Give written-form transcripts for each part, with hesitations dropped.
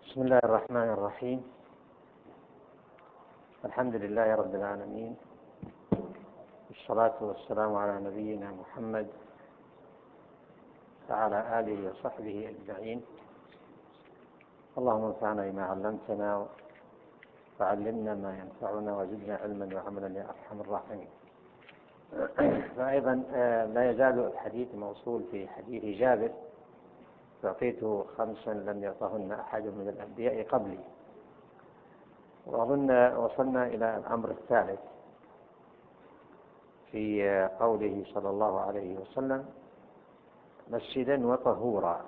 بسم الله الرحمن الرحيم. الحمد لله رب العالمين، والصلاة والسلام على نبينا محمد وعلى آله وصحبه أجمعين. اللهم انفعنا بما علمتنا وعلمنا ما ينفعنا وزدنا علما وعملا يا أرحم الراحمين. فأيضا لا يزال الحديث موصول في حديث جابر: أعطيته 5 لم يعطهن أحد من الأنبياء قبلي. وأظن وصلنا إلى الأمر الثالث في قوله صلى الله عليه وسلم: مسجدا وطهورا.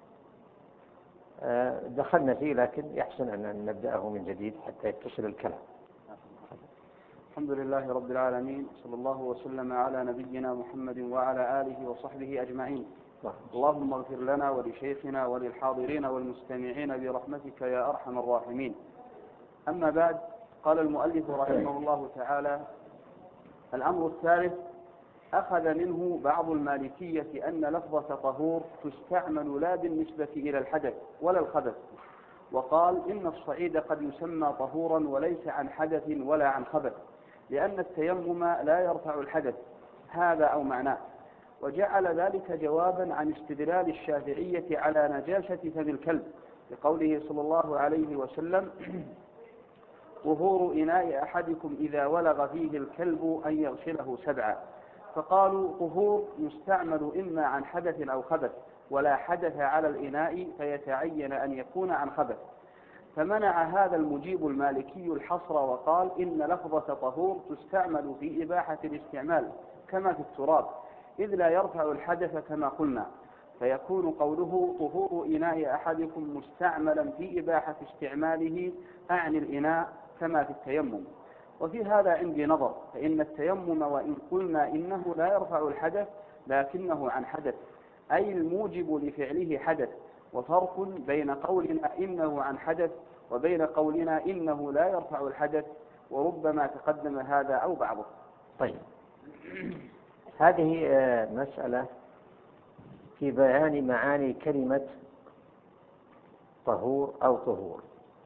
دخلنا فيه، لكن يحسن أن نبدأه من جديد حتى يتصل الكلام. الحمد لله رب العالمين، صلى الله وسلم على نبينا محمد وعلى آله وصحبه أجمعين. اللهم اغفر لنا ولشيخنا وللحاضرين والمستمعين برحمتك يا أرحم الراحمين. أما بعد، قال المؤلف رحمه الله تعالى: الأمر الثالث، أخذ منه بعض المالكية أن لفظة طهور تستعمل لا بالنسبة إلى الحدث ولا الخبث، وقال إن الصعيد قد يسمى طهورا وليس عن حدث ولا عن خبث، لأن التيمم لا يرفع الحدث، هذا أو معناه. وجعل ذلك جوابا عن استدلال الشافعية على نجاسة فم الكلب، لقوله صلى الله عليه وسلم: طهور إناء أحدكم إذا ولغ فيه الكلب أن يغسله 7. فقالوا طهور يستعمل إما عن حدث أو خبث، ولا حدث على الإناء فيتعين أن يكون عن خبث. فمنع هذا المجيب المالكي الحصر، وقال إن لفظة طهور تستعمل في إباحة الاستعمال كما في التراب، إذ لا يرفع الحدث كما قلنا، فيكون قوله طهور إناء أحدكم مستعملا في إباحة استعماله أعني الإناء كما في التيمم. وفي هذا عندي نظر، فإن التيمم وإن قلنا إنه لا يرفع الحدث لكنه عن حدث، أي الموجب لفعله حدث، وفرق بين قولنا إنه عن حدث وبين قولنا إنه لا يرفع الحدث، وربما تقدم هذا أو بعضه. طيب، هذه مسألة في بيان معاني كلمة طهور أو طهور.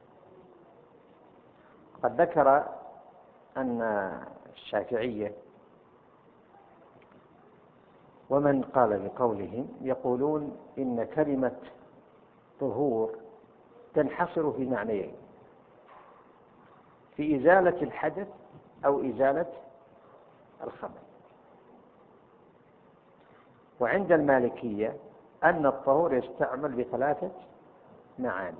قد ذكر أن الشافعية ومن قال بقولهم يقولون إن كلمة طهور تنحصر في معنيين: في إزالة الحدث أو إزالة الخبث. وعند المالكية أن الطهور يستعمل ب3 معاني: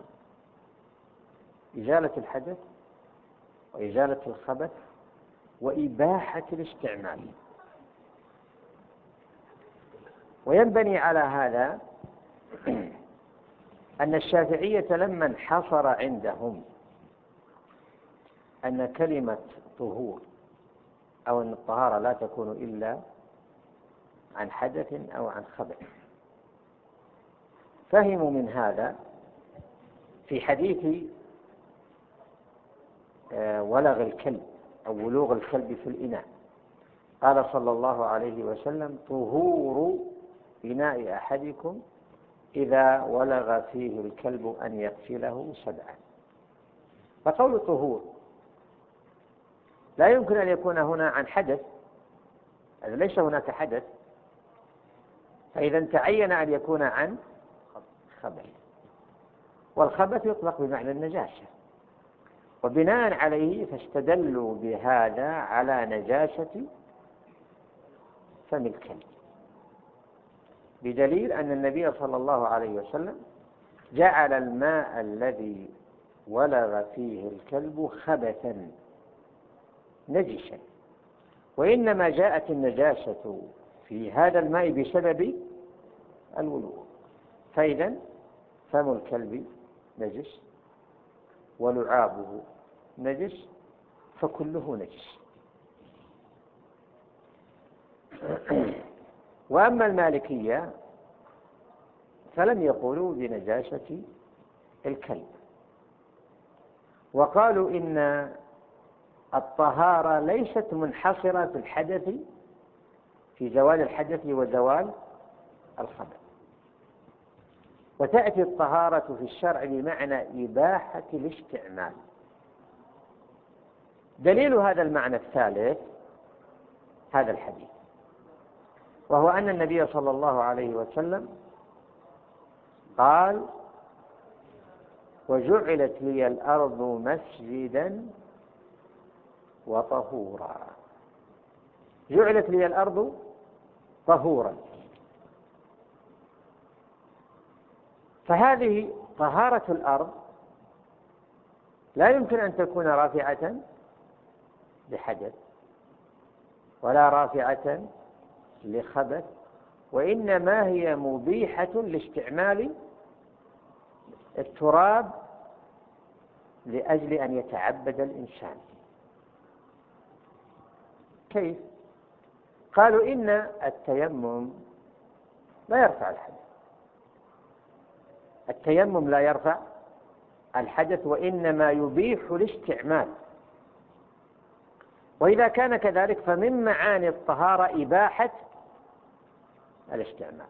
إزالة الحدث، وإزالة الخبث، وإباحة الاستعمال. وينبني على هذا أن الشافعية لما انحصر عندهم أن كلمة طهور أو أن الطهارة لا تكون إلا عن حدث أو عن خبث، فهموا من هذا في حديث ولغ الكلب أو ولوغ الكلب في الإناء، قال صلى الله عليه وسلم: طهور إناء أحدكم إذا ولغ فيه الكلب أن يغسله 7. فقول طهور لا يمكن أن يكون هنا عن حدث، ليس هناك حدث، فإذا تعين أن يكون عن خبث، والخبث يطلق بمعنى النجاسة، وبناء عليه فاستدلوا بهذا على نجاسة فم الكلب، بدليل أن النبي صلى الله عليه وسلم جعل الماء الذي ولغ فيه الكلب خبثا نجسا، وإنما جاءت النجاسة في هذا الماء بسبب الولوغ. فإذا فم الكلب نجس ولعابه نجس، فكله نجس. وأما المالكية فلم يقولوا بنجاسة الكلب، وقالوا إن الطهارة ليست منحصرة في الحدث، في زوال الحدث وزوال الخبث، وتأتي الطهارة في الشرع بمعنى إباحة الاستعمال. دليل هذا المعنى الثالث هذا الحديث، وهو أن النبي صلى الله عليه وسلم قال: وجعلت لي الأرض مسجدا وطهورا. جعلت لي الأرض طهورا، فهذه طهارة الأرض لا يمكن أن تكون رافعة لحدث ولا رافعة لخبث، وإنما هي مبيحة لاستعمال التراب لأجل أن يتعبد الإنسان. كيف؟ قالوا إن التيمم لا يرفع الحدث. التيمم لا يرفع الحدث، وإنما يبيح الاستعمال. وإذا كان كذلك فمن معاني الطهارة إباحة الاستعمال.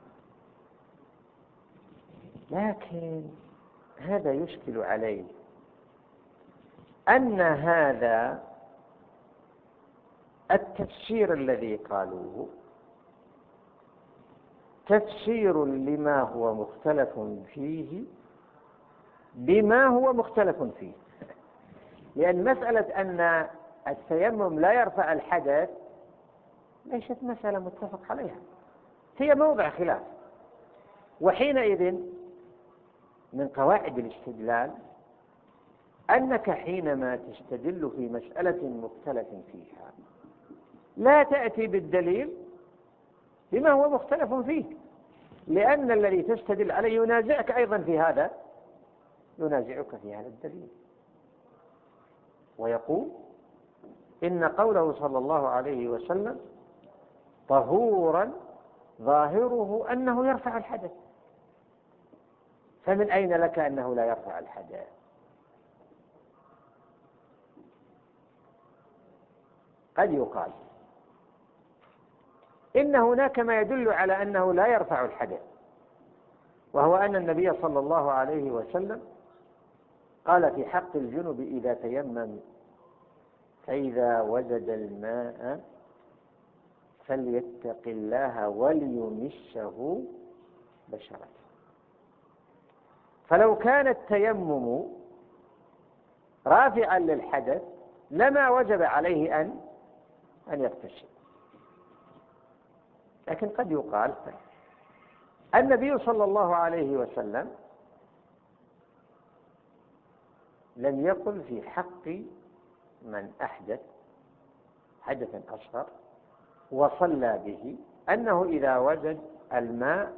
لكن هذا يشكل عليه أن هذا التفسير الذي قالوه تفسير لما هو مختلف فيه بما هو مختلف فيه، لأن مسألة أن التيمم لا يرفع الحدث ليست مسألة متفق عليها، هي موضع خلاف. وحينئذ من قواعد الاستدلال أنك حينما تستدل في مسألة مختلف فيها لا تأتي بالدليل بما هو مختلف فيه، لأن الذي تستدل عليه ينازعك أيضا في هذا، ينازعك في هذا الدليل، ويقول إن قوله صلى الله عليه وسلم طهورا ظاهره أنه يرفع الحدث، فمن أين لك أنه لا يرفع الحدث؟ قد يقال إن هناك ما يدل على أنه لا يرفع الحدث، وهو أن النبي صلى الله عليه وسلم قال في حق الجنب إذا تيمم فإذا وجد الماء فليتق الله وليمشه بشرته. فلو كان التيمم رافعا للحدث لما وجب عليه أن يغتسل. لكن قد يقال النبي صلى الله عليه وسلم لم يقل في حق من أحدث حدثا أصغر وصلى به أنه إذا وجد الماء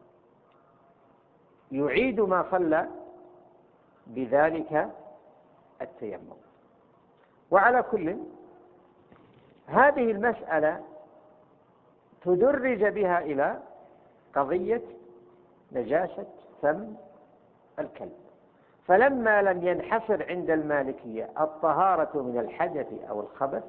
يعيد ما صلى بذلك التيمم. وعلى كل هذه المسألة تدرج بها إلى قضية نجاسة فم الكلب، فلما لم ينحصر عند المالكية الطهارة من الحدث أو الخبث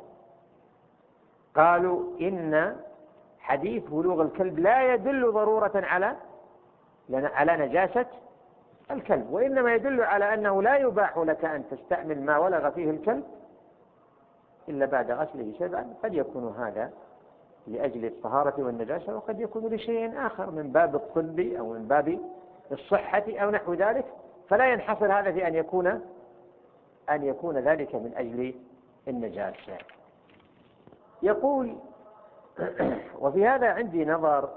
قالوا إن حديث بلوغ الكلب لا يدل ضرورة على نجاسة الكلب، وإنما يدل على أنه لا يباح لك أن تستعمل ما ولغ فيه الكلب إلا بعد غسله 7. قد يكون هذا لأجل الطهارة والنجاسة، وقد يكون لشيء آخر من باب الطب أو من باب الصحة أو نحو ذلك، فلا ينحصر هذا في أن يكون ذلك من أجل النجاسة. يقول وفي هذا عندي نظر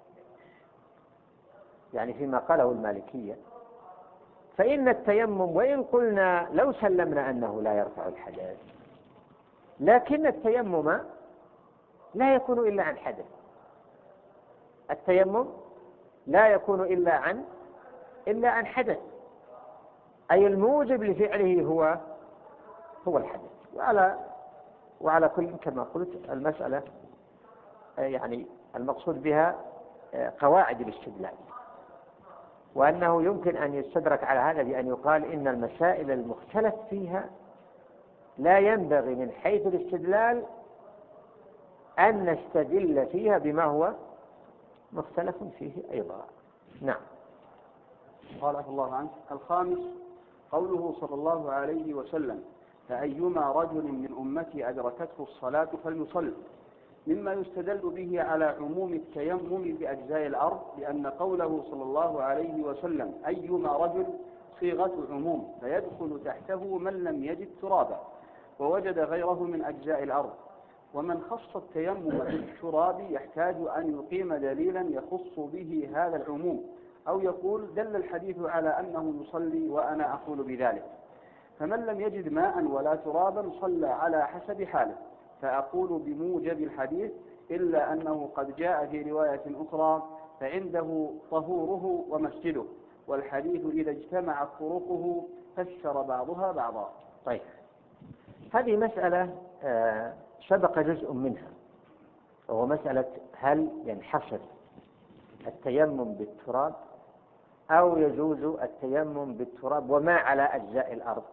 يعني فيما قاله المالكية، فإن التيمم وإن قلنا لو سلمنا أنه لا يرفع الحدث، لكن التيمم لا يكون إلا عن حدث. التيمم لا يكون إلا عن حدث، أي الموجب لفعله هو الحدث. وعلى كل كما قلت المسألة يعني المقصود بها قواعد الاستدلال، وأنه يمكن أن يستدرك على هذا بأن يقال إن المسائل المختلف فيها لا ينبغي من حيث الاستدلال أن نستدل فيها بما هو مختلف فيه أيضا. نعم. قال عفى الله عنه. الخامس قوله صلى الله عليه وسلم: فأيما رجل من أمتي أدركته الصلاة فليصل، مما يستدل به على عموم التيمم بأجزاء الأرض، لأن قوله صلى الله عليه وسلم أيما رجل صيغة عموم، فيدخل تحته من لم يجد ترابا ووجد غيره من أجزاء الأرض. ومن خص التيمم بالتراب يحتاج أن يقيم دليلا يخص به هذا العموم، أو يقول دل الحديث على أنه يصلي وأنا أقول بذلك. فمن لم يجد ماء ولا ترابا صلى على حسب حاله، فأقول بموجب الحديث، إلا أنه قد جاء في رواية أخرى فعنده طهوره ومسجده، والحديث إذا اجتمعت طرقه فسر بعضها بعضا. طيب، هذه مسألة سبق جزء منها، وهو مسألة هل ينحصر التيمم بالتراب أو يجوز التيمم بالتراب وما على أجزاء الأرض،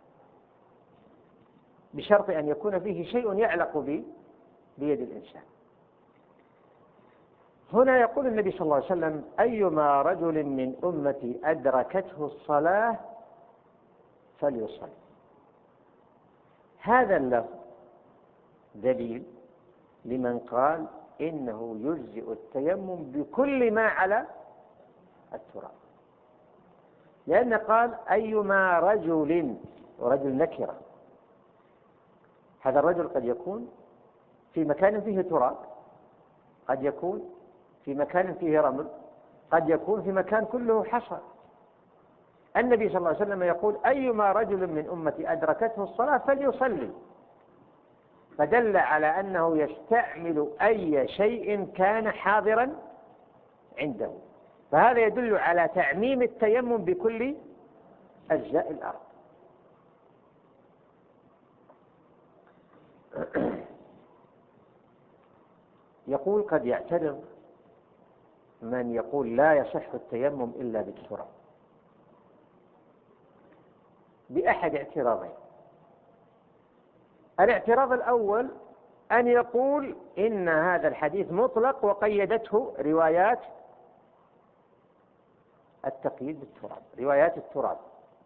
بشرط أن يكون فيه شيء يعلق بيد الإنسان. هنا يقول النبي صلى الله عليه وسلم: أيما رجل من أمتي أدركته الصلاة فليصل. هذا اللفظ دليل لمن قال إنه يجزئ التيمم بكل ما على التراب، لأن قال أيما رجل، ورجل نكرة، هذا الرجل قد يكون في مكان فيه تراب، قد يكون في مكان فيه رمل، قد يكون في مكان كله حصى. النبي صلى الله عليه وسلم يقول أيما رجل من أمتي أدركته الصلاة فليصلي، فدل على أنه يستعمل أي شيء كان حاضرا عنده، فهذا يدل على تعميم التيمم بكل أجزاء الأرض. يقول قد يعترض من يقول لا يصح التيمم إلا بالتراب بأحد اعتراضين. الاعتراض الأول أن يقول إن هذا الحديث مطلق وقيدته روايات التقييد بالتراب، روايات التراب،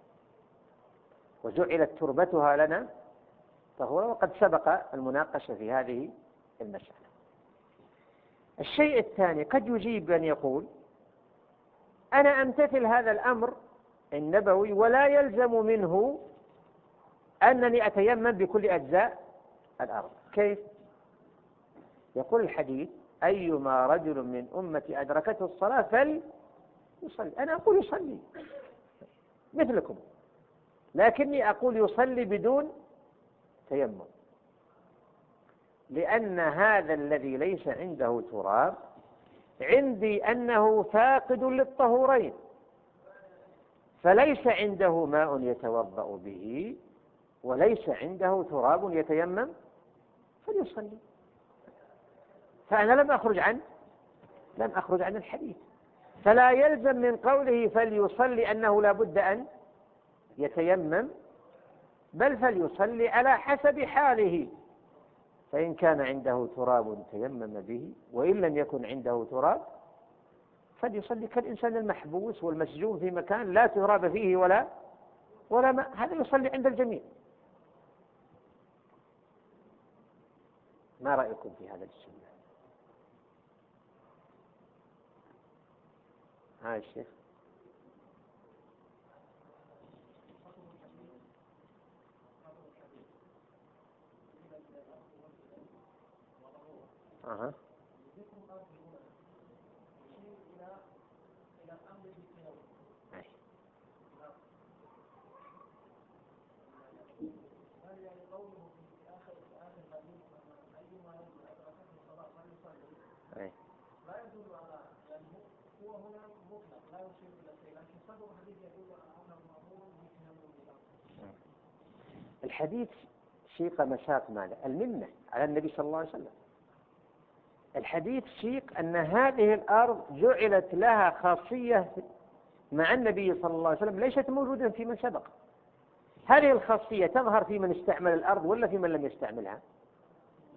وجعلت تربتها لنا طهورا، وقد سبق المناقشة في هذه المسألة. الشيء الثاني قد يجيب أن يقول أنا أمتثل هذا الأمر النبوي ولا يلزم منه أنني أتيمم بكل أجزاء الأرض. كيف؟ يقول الحديث أيما رجل من أمتي أدركته الصلاة فليصلي، أنا أقول يصلي مثلكم، لكني أقول يصلي بدون تيمم، لأن هذا الذي ليس عنده تراب عندي أنه فاقد للطهورين، فليس عنده ماء يتوضأ به وليس عنده تراب يتيمم فليصلي. فأنا لم أخرج عن الحديث، فلا يلزم من قوله فليصلي أنه لا بد أن يتيمم، بل فليصلي على حسب حاله، فإن كان عنده تراب تيمم به، وإن لم يكن عنده تراب فليصلي كالإنسان المحبوس والمسجون في مكان لا تراب فيه ولا ماء، هذا يصلي عند الجميع. ما رأيكم في هذا السنة؟ ها الشيخ؟ أها. لا يدل على، يعني هو هنا مطلق لا يشير الى شيء، لكن صدر الحديث يدل على انه مامور بتيمم. الحديث شيق مساق ماذا؟ المنة على النبي صلى الله عليه وسلم. الحديث شيق أن هذه الأرض جعلت لها خاصية مع النبي صلى الله عليه وسلم ليست موجودة في من سبق. هذه الخاصية تظهر في من استعمل الأرض ولا في من لم يستعملها؟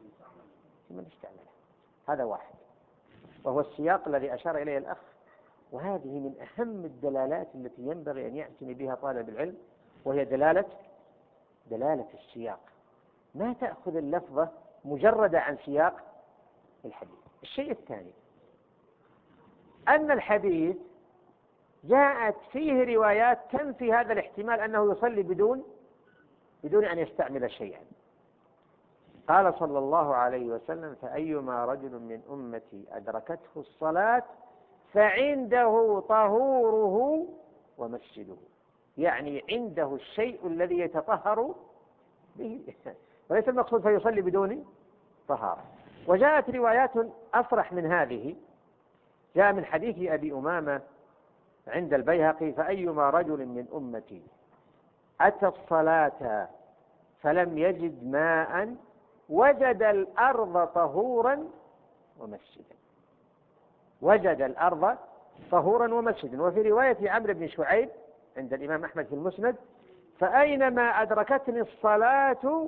في من استعملها. هذا واحد، وهو السياق الذي أشار إليه الأخ وهذه من أهم الدلالات التي ينبغي أن يعتني بها طالب العلم، وهي دلالة السياق. ما تأخذ اللفظة مجردة عن سياق الحديث. الشيء الثاني أن الحديث جاءت فيه روايات تنفي هذا الاحتمال أنه يصلي بدون أن يستعمل شيئا. قال صلى الله عليه وسلم: فأيما رجل من أمتي أدركته الصلاة فعنده طهوره ومسجده، يعني عنده الشيء الذي يتطهر به، وليس المقصود فيصلي بدون طهارة. وجاءت روايات أصرح من هذه، جاء من حديث أبي أمامة عند البيهقي: فأيما رجل من أمتي أتى الصلاة فلم يجد ماء وجد الأرض طهورا ومسجدا. وجد الأرض طهورا ومسجدا. وفي رواية عمرو بن شعيب عند الإمام أحمد في المسند: فأينما أدركتني الصلاة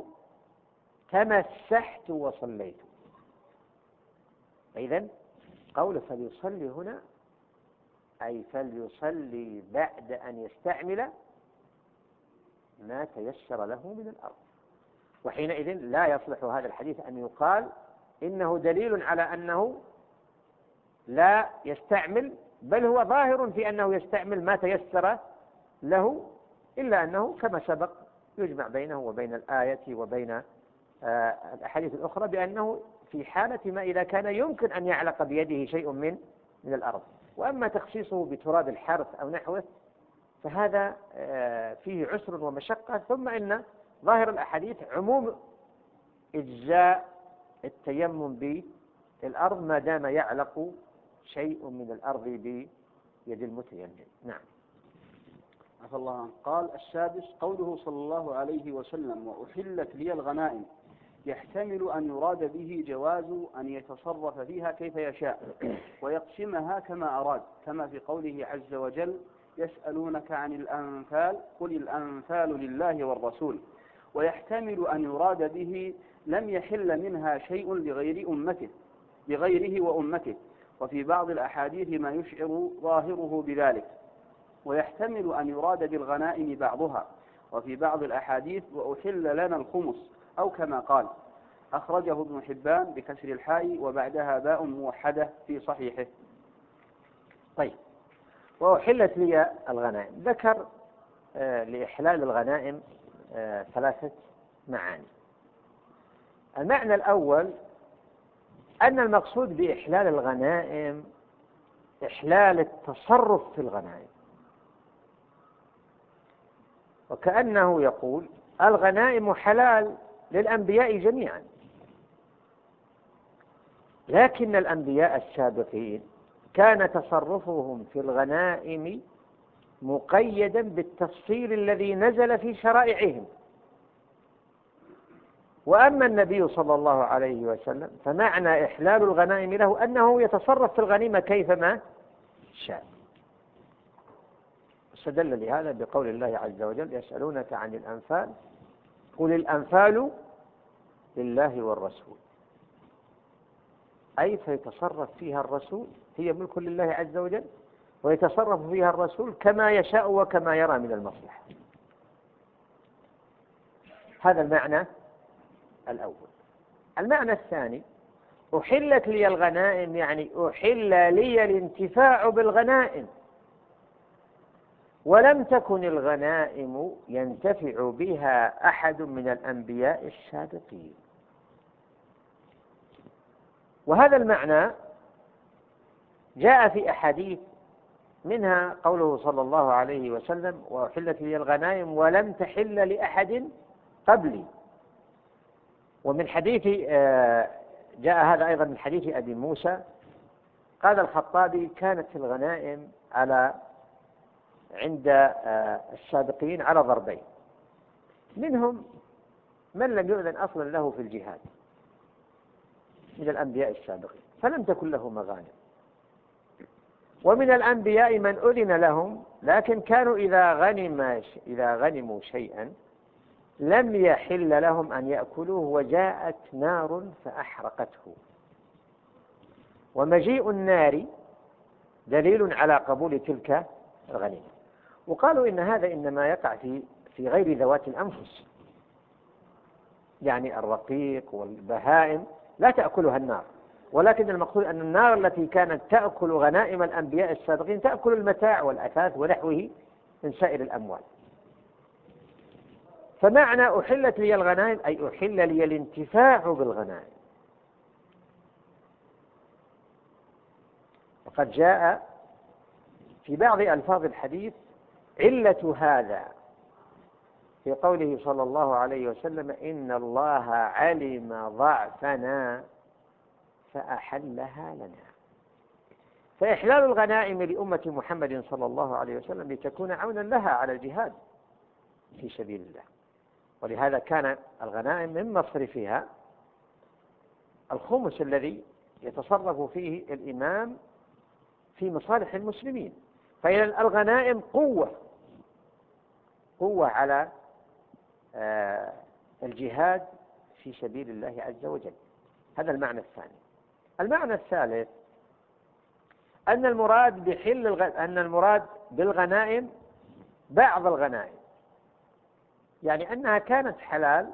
تمسحت وصليت. إذن قول فليصلي هنا أي فليصلي بعد أن يستعمل ما تيسر له من الأرض. وحينئذ لا يصلح هذا الحديث أن يقال إنه دليل على أنه لا يستعمل، بل هو ظاهر في أنه يستعمل ما تيسر له، إلا أنه كما سبق يجمع بينه وبين الآية وبين الأحاديث الأخرى بأنه في حالة ما إذا كان يمكن أن يعلق بيده شيء من الأرض. وأما تخصيصه بتراب الحرث أو نحوه فهذا فيه عسر ومشقة. ثم إن ظاهر الأحاديث عموم إجزاء التيمم بالأرض ما دام يعلق شيء من الأرض بيد المتيمم. نعم. عفى الله عنه. قال: السادس قوله صلى الله عليه وسلم: وأحلت لي الغنائم، يحتمل أن يراد به جواز أن يتصرف فيها كيف يشاء ويقسمها كما أراد، كما في قوله عز وجل: يسألونك عن الأنفال قل الأنفال لله والرسول. ويحتمل أن يراد به لم يحل منها شيء لغيره وأمته، وفي بعض الأحاديث ما يشعر ظاهره بذلك. ويحتمل أن يراد بالغنائم بعضها، وفي بعض الأحاديث: وأحل لنا الخمس، أو كما قال. أخرجه ابن حبان بكسر الحاء وبعدها باء موحدة في صحيحه. طيب، وأحلت لي الغنائم، ذكر لإحلال الغنائم ثلاثة معاني. المعنى الأول أن المقصود بإحلال الغنائم إحلال التصرف في الغنائم، وكأنه يقول الغنائم حلال للأنبياء جميعا، لكن الأنبياء السابقين كان تصرفهم في الغنائم مقيدا بالتفصيل الذي نزل في شرائعهم. وأما النبي صلى الله عليه وسلم فمعنى إحلال الغنائم له أنه يتصرف في الغنيمة كيفما شاء. استدل لهذا بقول الله عز وجل: يسألونك عن الأنفال قل الأنفال لله والرسول، أي فيتصرف فيها الرسول، هي ملك لله عز وجل، ويتصرف فيها الرسول كما يشاء وكما يرى من المصلحة. هذا المعنى الأول. المعنى الثاني: أحلت لي الغنائم، يعني أحل لي الانتفاع بالغنائم، ولم تكن الغنائم ينتفع بها أحد من الأنبياء السابقين. وهذا المعنى جاء في أحاديث، منها قوله صلى الله عليه وسلم: وأحلت لي الغنائم ولم تحل لأحد قبلي. ومن حديث جاء هذا أيضا من حديث أبي موسى قال الخطابي: كانت الغنائم عند السابقين على ضربين، منهم من لم يؤذن أصلا له في الجهاد من الأنبياء السابقين فلم تكن له مغانم، ومن الأنبياء من أذن لهم لكن كانوا إذا غنموا شيئا لم يحل لهم أن يأكلوه وجاءت نار فأحرقته. ومجيء النار دليل على قبول تلك الغنيمة. وقالوا إن هذا إنما يقع في غير ذوات الأنفس، يعني الرقيق والبهائم لا تأكلها النار، ولكن المقصود أن النار التي كانت تأكل غنائم الأنبياء السابقين تأكل المتاع والأثاث ونحوه من سائر الأموال. فمعنى أحلت لي الغنائم أي أحل لي الانتفاع بالغنائم. وقد جاء في بعض ألفاظ الحديث علة هذا في قوله صلى الله عليه وسلم إن الله علم ضعفنا فأحلها لنا. فإحلال الغنائم لأمة محمد صلى الله عليه وسلم لتكون عونا لها على الجهاد في سبيل الله. ولهذا كان الغنائم من مصرفها الخمس الذي يتصرف فيه الإمام في مصالح المسلمين. فإذا الغنائم قوة على الجهاد في سبيل الله عز وجل. هذا المعنى الثاني. المعنى الثالث أن المراد بالغنائم بعض الغنائم، يعني أنها كانت حلال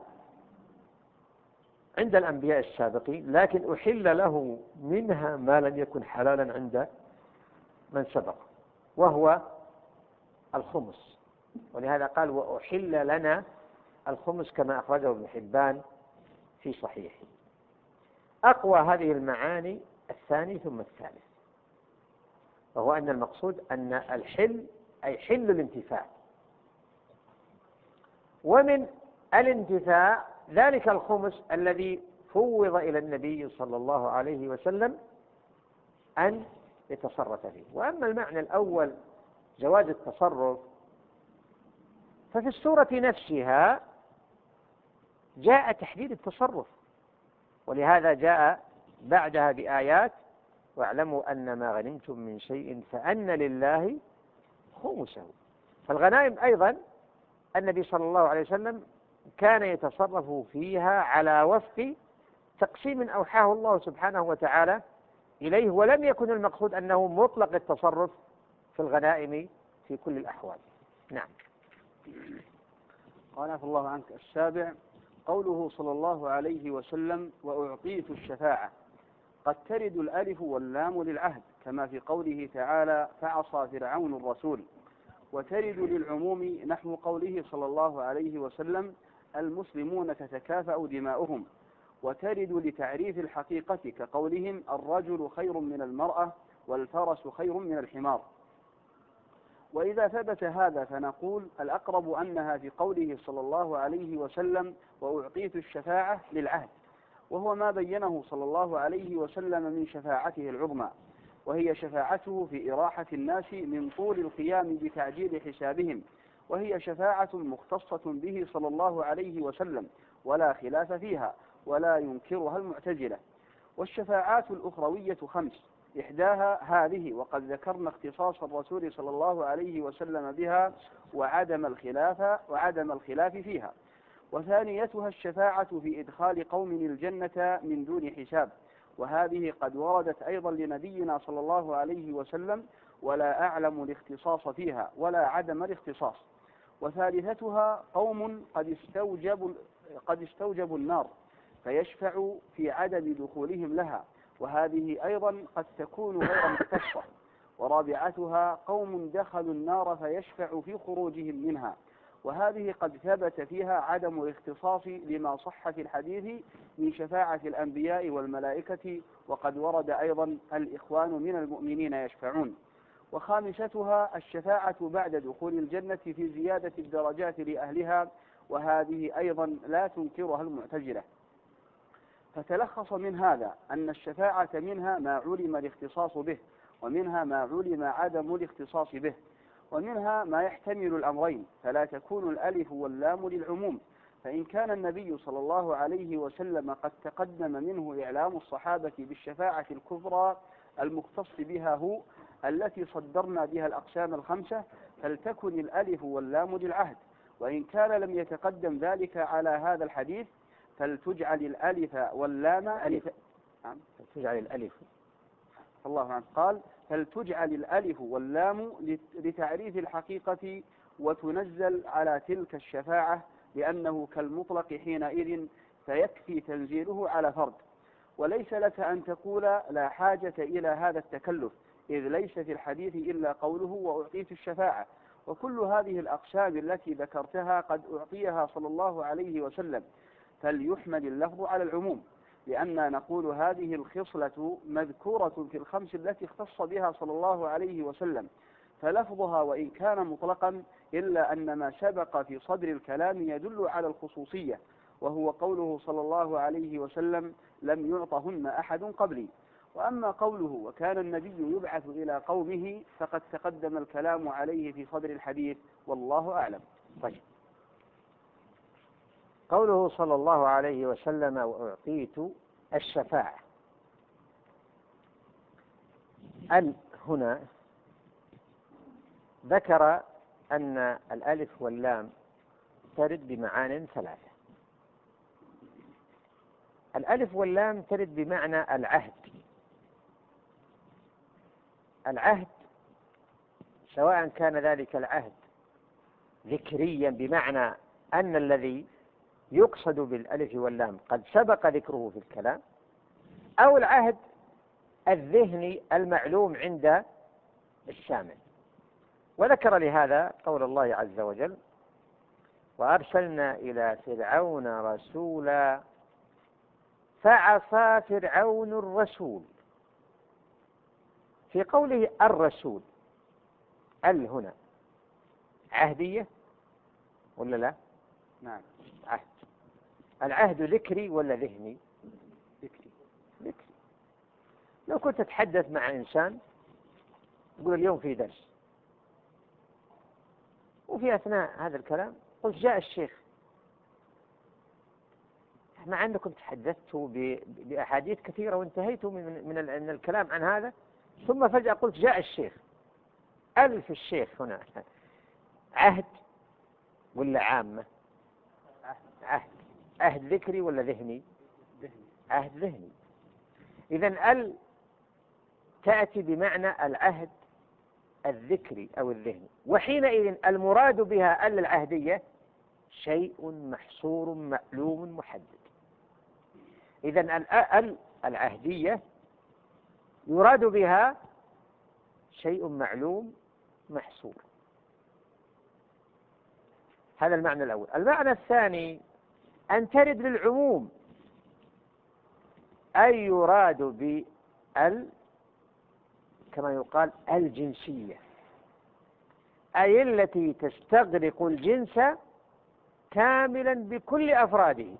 عند الأنبياء السابقين، لكن أحل له منها ما لم يكن حلالا عند من سبق، وهو الخمس. ولهذا قال وأحل لنا الخمس كما أخرجه ابن حبان في صحيحه. أقوى هذه المعاني الثاني ثم الثالث، وهو أن المقصود أن الحل أي حل الانتفاع، ومن الانتفاع ذلك الخمس الذي فوض إلى النبي صلى الله عليه وسلم أن يتصرف فيه. وأما المعنى الأول جواز التصرف، ففي السورة نفسها جاء تحديد التصرف، ولهذا جاء بعدها بآيات واعلموا أن ما غنمتم من شيء فأن لله خمسه. فالغنائم أيضا النبي صلى الله عليه وسلم كان يتصرف فيها على وفق تقسيم أوحاه الله سبحانه وتعالى إليه، ولم يكن المقصود أنه مطلق التصرف في الغنائم في كل الأحوال. نعم. قال عفى الله عنك. السابع قوله صلى الله عليه وسلم وأعطيت الشفاعة. قد ترد الألف واللام للعهد كما في قوله تعالى فعصى فرعون الرسول، وترد للعموم نحو قوله صلى الله عليه وسلم المسلمون تتكافأ دماؤهم، وترد لتعريف الحقيقة كقولهم الرجل خير من المرأة والفرس خير من الحمار. وإذا ثبت هذا فنقول الأقرب أنها في قوله صلى الله عليه وسلم وأعطيت الشفاعة للعهد، وهو ما بينه صلى الله عليه وسلم من شفاعته العظمى، وهي شفاعته في إراحة الناس من طول القيام بتعجيل حسابهم، وهي شفاعة مختصة به صلى الله عليه وسلم ولا خلاف فيها ولا ينكرها المعتزلة. والشفاعات الأخروية 5، إحداها هذه وقد ذكرنا اختصاص الرسول صلى الله عليه وسلم بها وعدم الخلاف فيها. وثانيتها الشفاعة في إدخال قوم الجنة من دون حساب، وهذه قد وردت أيضا لنبينا صلى الله عليه وسلم ولا أعلم الاختصاص فيها ولا عدم الاختصاص. وثالثتها قوم قد استوجبوا النار فيشفع في عدم دخولهم لها، وهذه أيضا قد تكون غير مختصة. ورابعتها قوم دخلوا النار فيشفع في خروجهم منها، وهذه قد ثبت فيها عدم الاختصاص لما صح في الحديث من شفاعة الأنبياء والملائكة، وقد ورد أيضا الإخوان من المؤمنين يشفعون. وخامستها الشفاعة بعد دخول الجنة في زيادة الدرجات لأهلها، وهذه أيضا لا تنكرها المعتزلة. فتلخص من هذا أن الشفاعة منها ما علم الاختصاص به، ومنها ما علم عدم الاختصاص به، ومنها ما يحتمل الأمرين، فلا تكون الألف واللام للعموم. فإن كان النبي صلى الله عليه وسلم قد تقدم منه إعلام الصحابة بالشفاعة الكبرى المختص بها هو التي صدرنا بها الأقسام 5، فلتكن الألف واللام للعهد. وإن كان لم يتقدم ذلك على هذا الحديث فلتجعل الألف واللام تجعل الألف الله عنه قال: فلتجعل الألف واللام لتعريف الحقيقة وتنزل على تلك الشفاعة، لأنه كالمطلق حينئذ فيكفي تنزيله على فرد، وليس لك أن تقول لا حاجة إلى هذا التكلف، إذ ليس في الحديث إلا قوله وأعطيت الشفاعة. وكل هذه الأقسام التي ذكرتها قد أعطيها صلى الله عليه وسلم، فليحمل اللفظ على العموم، لأننا نقول هذه الخصلة مذكورة في الخمس التي اختص بها صلى الله عليه وسلم، فلفظها وإن كان مطلقا إلا أن ما سبق في صدر الكلام يدل على الخصوصية، وهو قوله صلى الله عليه وسلم: لم يعطهن أحد قبلي. وأما قوله وكان النبي يبعث إلى قومه فقد تقدم الكلام عليه في صدر الحديث، والله أعلم. طيب، قوله صلى الله عليه وسلم وأعطيت الشفاعة، هنا ذكر أن الألف واللام ترد بمعان ثلاثة. الألف واللام ترد بمعنى العهد. العهد سواء كان ذلك العهد ذكريا بمعنى أن الذي يقصد بالألف واللام قد سبق ذكره في الكلام، أو العهد الذهني المعلوم عند السامع. وذكر لهذا قول الله عز وجل: وأرسلنا إلى فرعون رسولا فعصى فرعون الرسول. في قوله الرسول، هنا عهدية ولا لا؟ نعم، عهد. العهد ذكري ولا ذهني؟ ذكري. لو كنت تتحدث مع إنسان تقول اليوم في درس، وفي أثناء هذا الكلام قلت جاء الشيخ، مع أنكم تحدثتوا بأحاديث كثيرة وانتهيتوا من الكلام عن هذا، ثم فجأة قلت جاء الشيخ. ألف الشيخ هنا عهد ولا عامة؟ عهد ذكري ولا ذهني؟ عهد ذهني. إذن تأتي بمعنى العهد الذكري أو الذهني، وحينئذ المراد بها العهدية شيء محصور معلوم محدد. إذن العهدية يراد بها شيء معلوم محصور. هذا المعنى الأول. المعنى الثاني أن ترد للعموم، أي يراد كما يقال الجنسية، أي التي تستغرق الجنس كاملا بكل أفراده.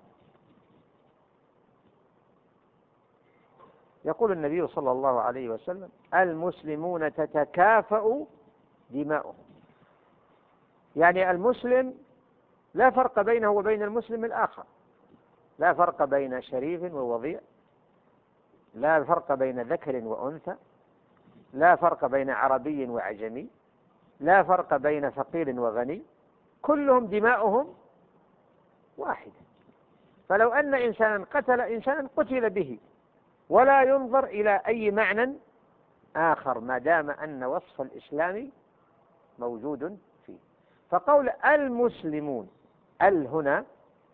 يقول النبي صلى الله عليه وسلم: المسلمون تتكافأ دماؤهم. يعني المسلم لا فرق بينه وبين المسلم الآخر، لا فرق بين شريف ووضيع، لا فرق بين ذكر وأنثى، لا فرق بين عربي وعجمي، لا فرق بين فقير وغني، كلهم دماؤهم واحدة. فلو أن إنسانا قتل إنسانا قتل به، ولا ينظر إلى أي معنى آخر ما دام أن وصف الإسلام موجود فيه. فقول المسلمون هنا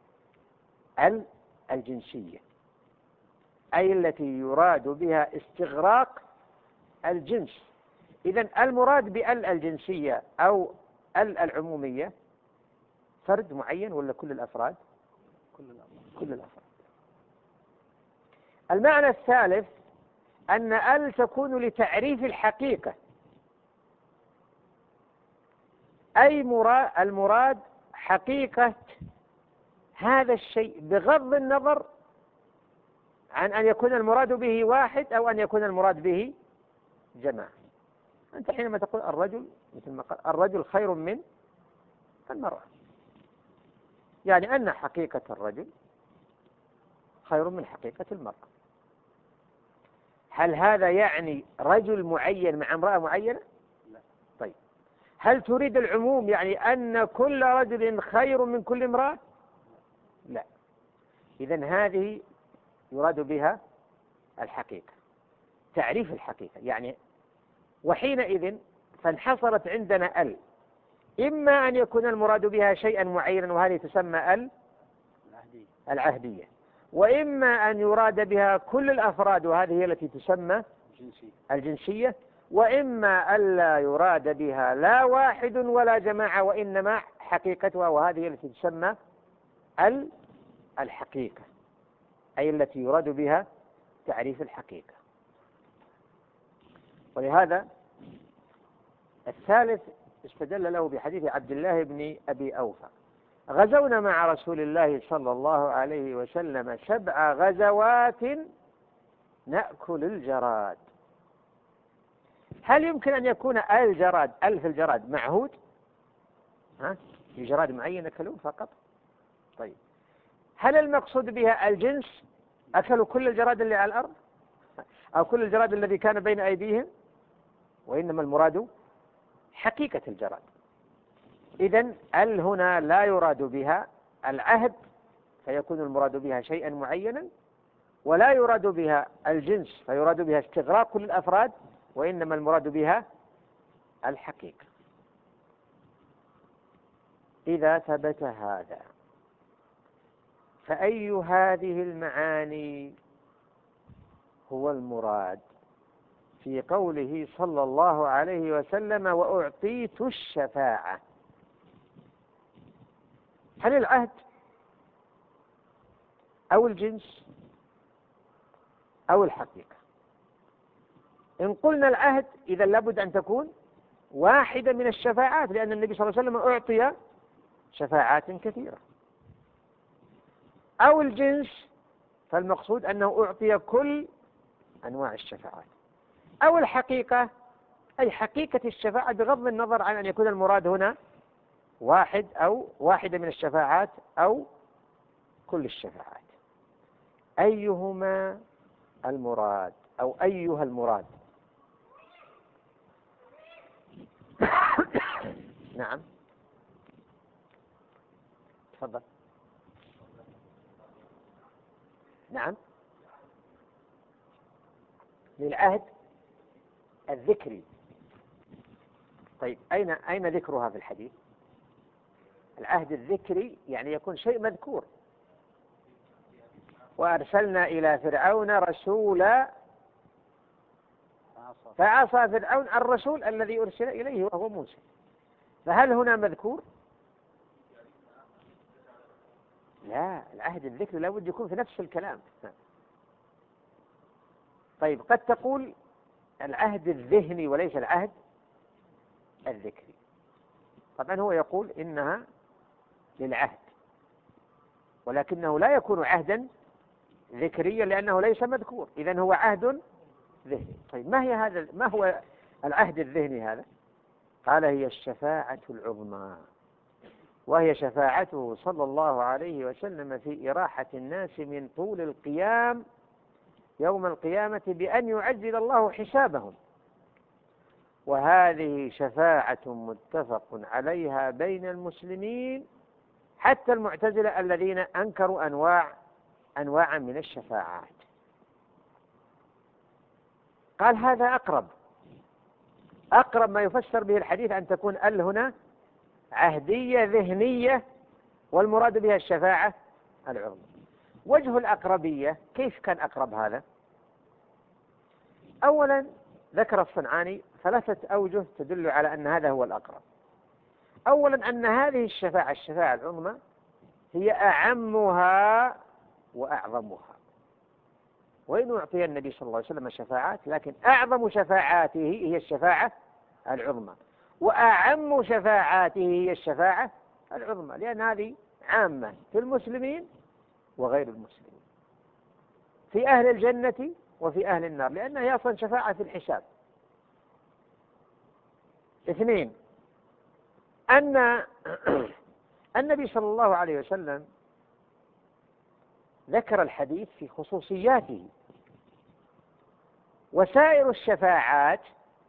الجنسية، أي التي يراد بها استغراق الجنس. إذن المراد الجنسية أو العمومية فرد معين ولا كل الأفراد؟ كل الأفراد. المعنى الثالث أن تكون لتعريف الحقيقة، أي المراد حقيقة هذا الشيء بغض النظر عن أن يكون المراد به واحد أو أن يكون المراد به جماعة. أنت حينما تقول الرجل، مثل ما قال الرجل خير من المرأة، يعني أن حقيقة الرجل خير من حقيقة المرأة. هل هذا يعني رجل معين مع امرأة معينة؟ لا. طيب، هل تريد العموم يعني أن كل رجل خير من كل امرأة؟ لا. إذن هذه يراد بها الحقيقة، تعريف الحقيقة يعني. وحينئذ فانحصرت عندنا إما أن يكون المراد بها شيئا معينا وهذه تسمى العهدية، وإما أن يراد بها كل الأفراد وهذه هي التي تسمى الجنسية، وإما ألا يراد بها لا واحد ولا جماعة وإنما حقيقتها وهذه هي التي تسمى الحقيقة، أي التي يراد بها تعريف الحقيقة. ولهذا الثالث استدل له بحديث عبد الله بن أبي أوفى: غزونا مع رسول الله صلى الله عليه وسلم 7 غزوات نأكل الجراد. هل يمكن أن يكون الجراد في الجراد معهود؟ في جراد معين أكلوه فقط؟ طيب هل المقصود بها الجنس؟ أكلوا كل الجراد اللي على الأرض أو كل الجراد الذي كان بين أيديهم؟ وإنما المراد حقيقة الجراد. إذن هنا لا يراد بها العهد فيكون المراد بها شيئا معينا، ولا يراد بها الجنس فيراد بها استغراق كل الأفراد، وإنما المراد بها الحقيقة. إذا ثبت هذا فأي هذه المعاني هو المراد في قوله صلى الله عليه وسلم: وأعطيت الشفاعة؟ هل العهد أو الجنس أو الحقيقة؟ إن قلنا العهد إذا لابد أن تكون واحدة من الشفاعات، لأن النبي صلى الله عليه وسلم أعطي شفاعات كثيرة. أو الجنس فالمقصود أنه أعطي كل أنواع الشفاعات. أو الحقيقة أي حقيقة الشفاعة بغض النظر عن أن يكون المراد هنا واحد أو واحدة من الشفاعات أو كل الشفاعات. أيهما المراد أو أيها المراد؟ نعم تفضل. نعم للعهد الذكري. طيب أين ذكرها في الحديث؟ العهد الذكري يعني يكون شيء مذكور. وأرسلنا إلى فرعون رسولا فعصى فرعون الرسول الذي أرسل إليه وهو موسى. فهل هنا مذكور؟ لا، العهد الذكري لا بد يكون في نفس الكلام. طيب قد تقول العهد الذهني وليس العهد الذكري. طبعا هو يقول إنها للعهد، ولكنه لا يكون عهدا ذكريا لأنه ليس مذكور، إذن هو عهد ذهني. طيب ما هو العهد الذهني هذا؟ قال: هي الشفاعة العظمى، وهي شفاعته صلى الله عليه وسلم في إراحة الناس من طول القيام يوم القيامة بأن يعجل الله حسابهم. وهذه شفاعة متفق عليها بين المسلمين حتى المعتزلة الذين أنكروا أنواعا من الشفاعات. قال هذا أقرب ما يفسر به الحديث أن تكون هنا عهدية ذهنية والمراد بها الشفاعة العظمى. وجه الأقربية كيف كان أقرب هذا؟ أولا ذكر الصنعاني 3 أوجه تدل على أن هذا هو الأقرب. أولا أن هذه الشفاعة العظمى هي أعمها وأعظمها، وإن أعطي النبي صلى الله عليه وسلم شفاعات لكن أعظم شفاعاته هي الشفاعة العظمى، وأعم شفاعاته هي الشفاعة العظمى، لأن هذه عامة في المسلمين وغير المسلمين، في أهل الجنة وفي أهل النار، لأنها هي أصلا شفاعة في الحساب. 2 أن النبي صلى الله عليه وسلم ذكر الحديث في خصوصياته، وسائر الشفاعات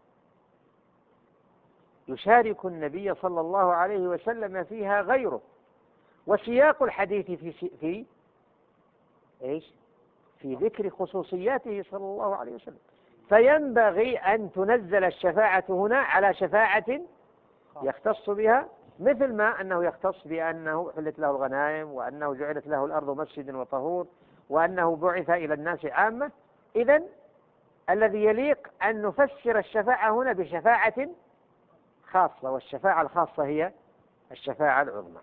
يشارك النبي صلى الله عليه وسلم فيها غيره، وسياق الحديث في ذكر خصوصياته صلى الله عليه وسلم. فينبغي أن تنزل الشفاعة هنا على شفاعة يختص بها، مثل ما أنه يختص بأنه حلت له الغنائم، وأنه جعلت له الأرض مسجدا وطهور، وأنه بعث إلى الناس عامة. إذن الذي يليق أن نفسر الشفاعة هنا بشفاعة خاصة، والشفاعة الخاصة هي الشفاعة العظمى.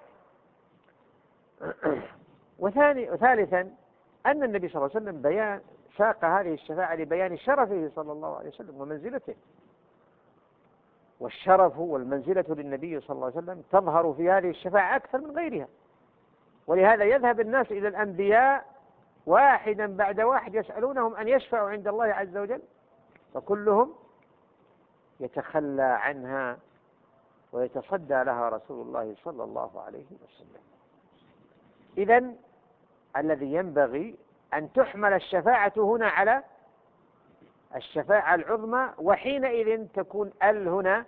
وثالثا أن النبي صلى الله عليه وسلم ساق هذه الشفاعة لبيان شرفه صلى الله عليه وسلم ومنزلته، والشرف والمنزلة للنبي صلى الله عليه وسلم تظهر في هذه الشفاعة أكثر من غيرها، ولهذا يذهب الناس إلى الأنبياء واحدا بعد واحد يسألونهم أن يشفعوا عند الله عز وجل، فكلهم يتخلى عنها ويتصدى لها رسول الله صلى الله عليه وسلم. إذن الذي ينبغي أن تحمل الشفاعة هنا على الشفاعة العظمى، وحينئذ تكون هنا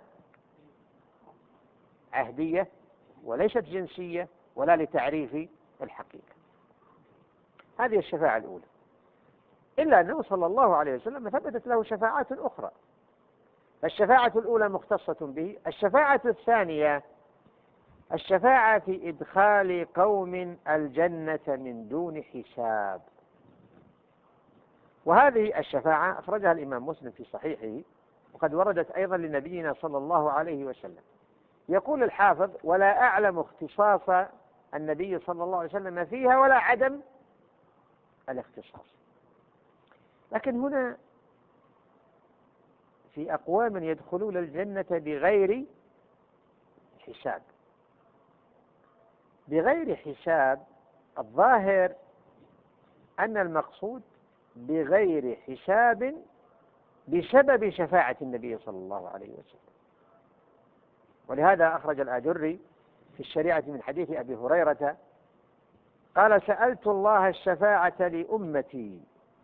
عهدية وليست جنسية ولا لتعريف الحقيقة. هذه الشفاعة الأولى، إلا أنه صلى الله عليه وسلم ثبتت له شفاعات أخرى، فالشفاعة الأولى مختصة به. الشفاعة الثانية الشفاعة في إدخال قوم الجنة من دون حساب، وهذه الشفاعة أخرجها الإمام مسلم في صحيحه، وقد وردت أيضا لنبينا صلى الله عليه وسلم. يقول الحافظ: ولا أعلم اختصاص النبي صلى الله عليه وسلم فيها ولا عدم الاختصاص. لكن هنا في أقوام يدخلون الجنة بغير حساب. بغير حساب، الظاهر أن المقصود بغير حساب بسبب شفاعة النبي صلى الله عليه وسلم. ولهذا أخرج الآجري في الشريعة من حديث أبي هريرة قال: سألت الله الشفاعة لأمتي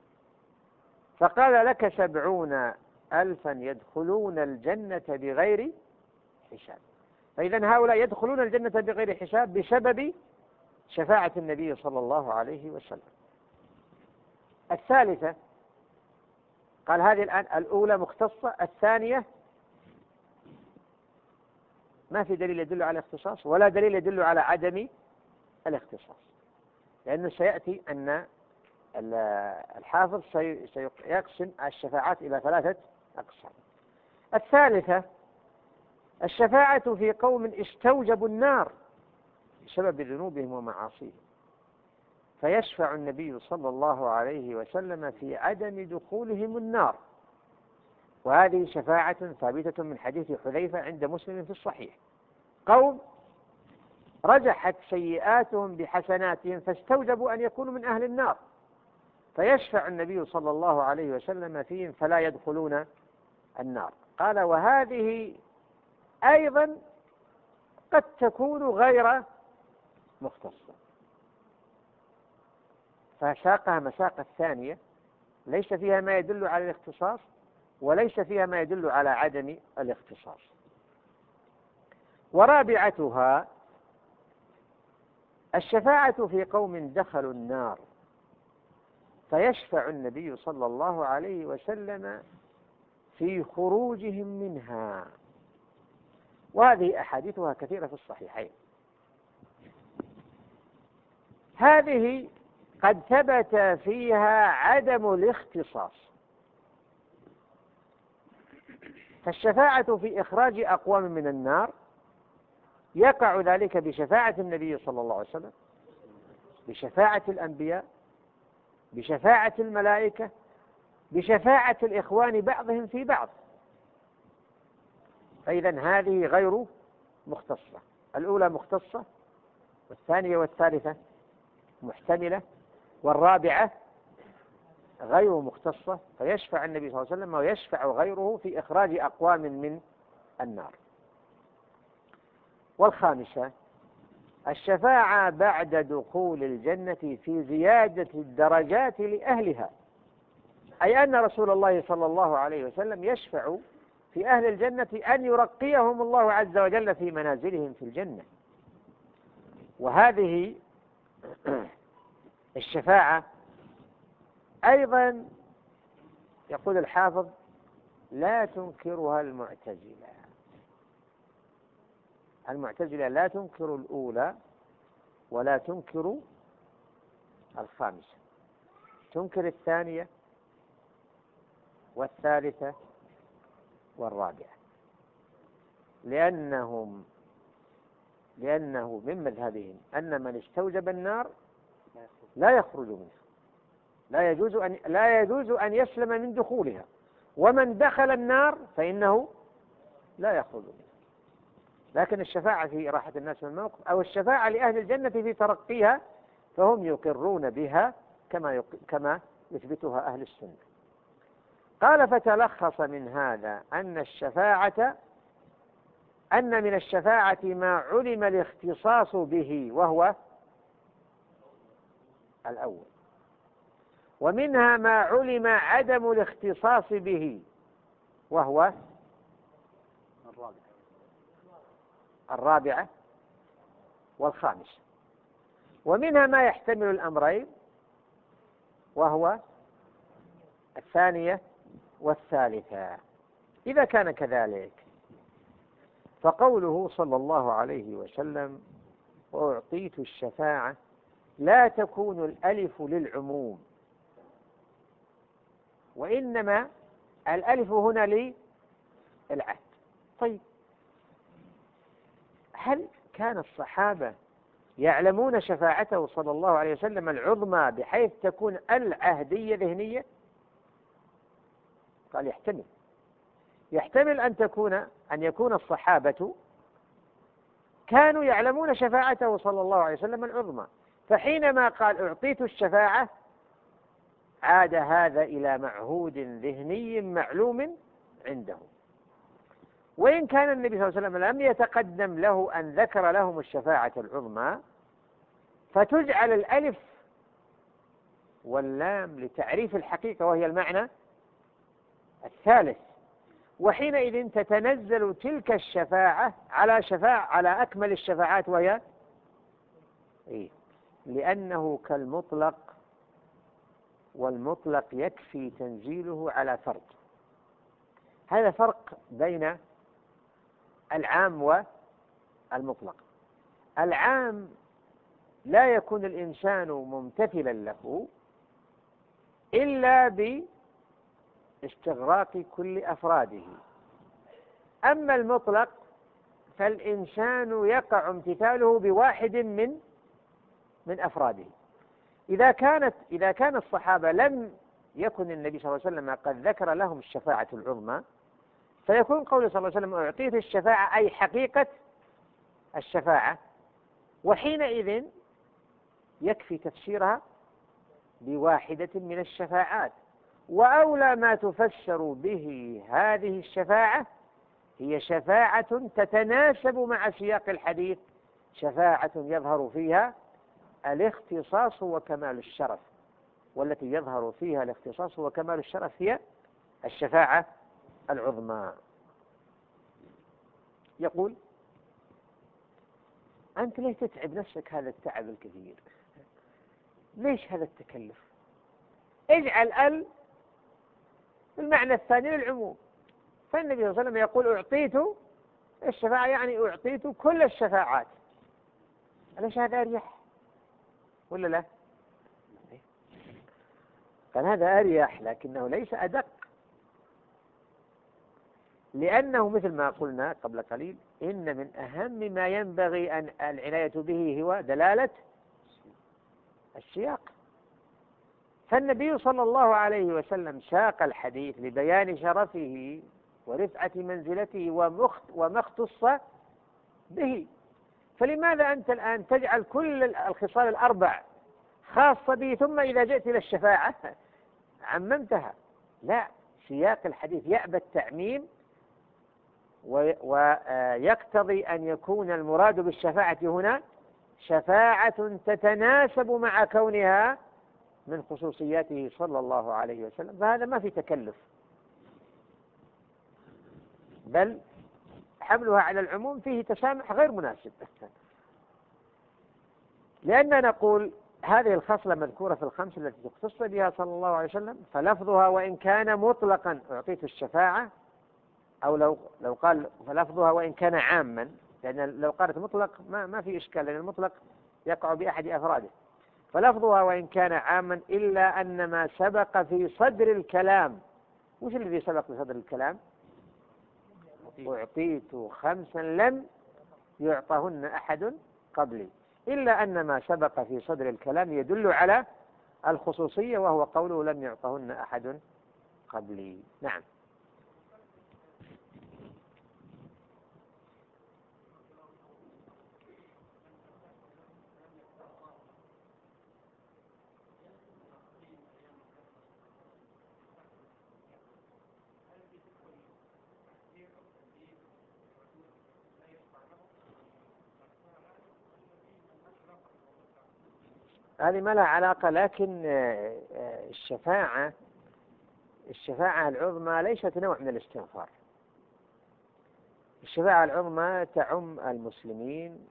فقال: لك 70,000 يدخلون الجنة بغير حساب. فإذن هؤلاء يدخلون الجنة بغير حساب بسبب شفاعة النبي صلى الله عليه وسلم. الثالثة، قال هذه الآن الأولى مختصة، الثانية ما في دليل يدل على الاختصاص ولا دليل يدل على عدم الاختصاص، لأنه سيأتي أن الحافظ سيقسم الشفاعات إلى 3 أقسام. الثالثة الشفاعة في قوم استوجبوا النار بسبب ذنوبهم ومعاصيهم، فيشفع النبي صلى الله عليه وسلم في عدم دخولهم النار، وهذه شفاعة ثابتة من حديث حذيفة عند مسلم في الصحيح. قوم رجحت سيئاتهم بحسناتهم فاستوجبوا أن يكونوا من أهل النار، فيشفع النبي صلى الله عليه وسلم فيهم فلا يدخلون النار. قال: وهذه أيضا قد تكون غير مختصة، فساقها مساق الثانية ليس فيها ما يدل على الاختصاص وليس فيها ما يدل على عدم الاختصاص. ورابعتها الشفاعة في قوم دخلوا النار فيشفع النبي صلى الله عليه وسلم في خروجهم منها، وهذه أحاديثها كثيرة في الصحيحين. هذه قد ثبت فيها عدم الاختصاص، فالشفاعة في إخراج أقوام من النار يقع ذلك بشفاعة النبي صلى الله عليه وسلم، بشفاعة الأنبياء، بشفاعة الملائكة، بشفاعة الإخوان بعضهم في بعض. فإذن هذه غير مختصة، الأولى مختصة، والثانية والثالثة محتملة، والرابعة غير مختصة، فيشفع النبي صلى الله عليه وسلم ويشفع غيره في إخراج أقوام من النار. والخامسة الشفاعة بعد دخول الجنة في زيادة الدرجات لأهلها، أي أن رسول الله صلى الله عليه وسلم يشفع في أهل الجنة أن يرقيهم الله عز وجل في منازلهم في الجنة. وهذه الشفاعة أيضا يقول الحافظ لا تنكرها المعتزلة. المعتزلة لا تنكر الأولى ولا تنكر الخامسة، تنكر الثانية والثالثة والرابعة، لأنه من مذهبهم أن من استوجب النار لا يخرج منها، لا يجوز أن يسلم من دخولها، ومن دخل النار فإنه لا يخرج منها. لكن الشفاعة في إراحة الناس من الموقف أو الشفاعة لأهل الجنة في ترقيها فهم يقرون بها كما يثبتها أهل السنة. قال: فتلخص من هذا أن من الشفاعة ما علم الاختصاص به وهو الأول، ومنها ما علم عدم الاختصاص به وهو الرابعة والخامسة، ومنها ما يحتمل الأمرين وهو الثانية والثالثة. إذا كان كذلك فقوله صلى الله عليه وسلم: وأعطيت الشفاعة، لا تكون الألف للعموم، وإنما الألف هنا للعهد. طيب، هل كان الصحابة يعلمون شفاعته صلى الله عليه وسلم العظمى بحيث تكون العهدية ذهنية؟ قال: يحتمل أن يكون الصحابة كانوا يعلمون شفاعته صلى الله عليه وسلم العظمى، فحينما قال أعطيت الشفاعة عاد هذا إلى معهود ذهني معلوم عنده. وإن كان النبي صلى الله عليه وسلم لم يتقدم له أن ذكر لهم الشفاعة العظمى، فتجعل الألف واللام لتعريف الحقيقة وهي المعنى الثالث، وحينئذ تتنزل تلك الشفاعة على أكمل الشفاعات، وهي لأنه كالمطلق، والمطلق يكفي تنزيله على فرد. هذا فرق بين العام والمطلق. العام لا يكون الإنسان ممتثلا له إلا باستغراق كل أفراده، أما المطلق فالإنسان يقع امتثاله بواحد من أفراده. إذا كان الصحابة لم يكن النبي صلى الله عليه وسلم قد ذكر لهم الشفاعة العظمى، فيكون قول صلى الله عليه وسلم أعطيت الشفاعة أي حقيقة الشفاعة، وحينئذ يكفي تفسيرها بواحدة من الشفاعات. وأولى ما تفسر به هذه الشفاعة هي شفاعة تتناسب مع سياق الحديث، شفاعة يظهر فيها الاختصاص وكمال الشرف، والتي يظهر فيها الاختصاص وكمال الشرف هي الشفاعة العظمى. يقول: أنت ليش تتعب نفسك هذا التعب الكثير؟ ليش هذا التكلف؟ اجعل المعنى الثاني للعموم. فالنبي صلى الله عليه وسلم يقول أعطيت الشفاعة، يعني أعطيت كل الشفاعات. أليس هذا أريح ولا لا؟ كان هذا أريح، لكنه ليس أدق، لأنه مثل ما قلنا قبل قليل إن من أهم ما ينبغي أن العناية به هو دلالة السياق. فالنبي صلى الله عليه وسلم ساق الحديث لبيان شرفه ورفعة منزلته وما اختص به، فلماذا أنت الآن تجعل كل الخصال الأربع خاصة به، ثم إذا جئت إلى الشفاعة عممتها؟ لا، سياق الحديث يأبى التعميم، ويقتضي أن يكون المراد بالشفاعة هنا شفاعة تتناسب مع كونها من خصوصياته صلى الله عليه وسلم، فهذا ما في تكلف، بل حملها على العموم فيه تسامح غير مناسب. لأننا نقول هذه الخصلة مذكورة في الخمس التي اختص بها صلى الله عليه وسلم، فلفظها وإن كان مطلقا أعطيت الشفاعة أو لو قال فلفظها وإن كان عاما، لأن لو قالت مطلق ما في إشكال، لأن المطلق يقع بأحد أفراده. فلفظها وإن كان عاما إلا أن ما سبق في صدر الكلام. وش الذي سبق في صدر الكلام؟ أعطيت 5 لم يعطهن أحد قبلي، إلا أن ما سبق في صدر الكلام يدل على الخصوصية، وهو قوله لم يعطهن أحد قبلي. نعم. هذه ما لها علاقة، لكن الشفاعة العظمى ليست نوع من الاستغفار. الشفاعة العظمى تعم المسلمين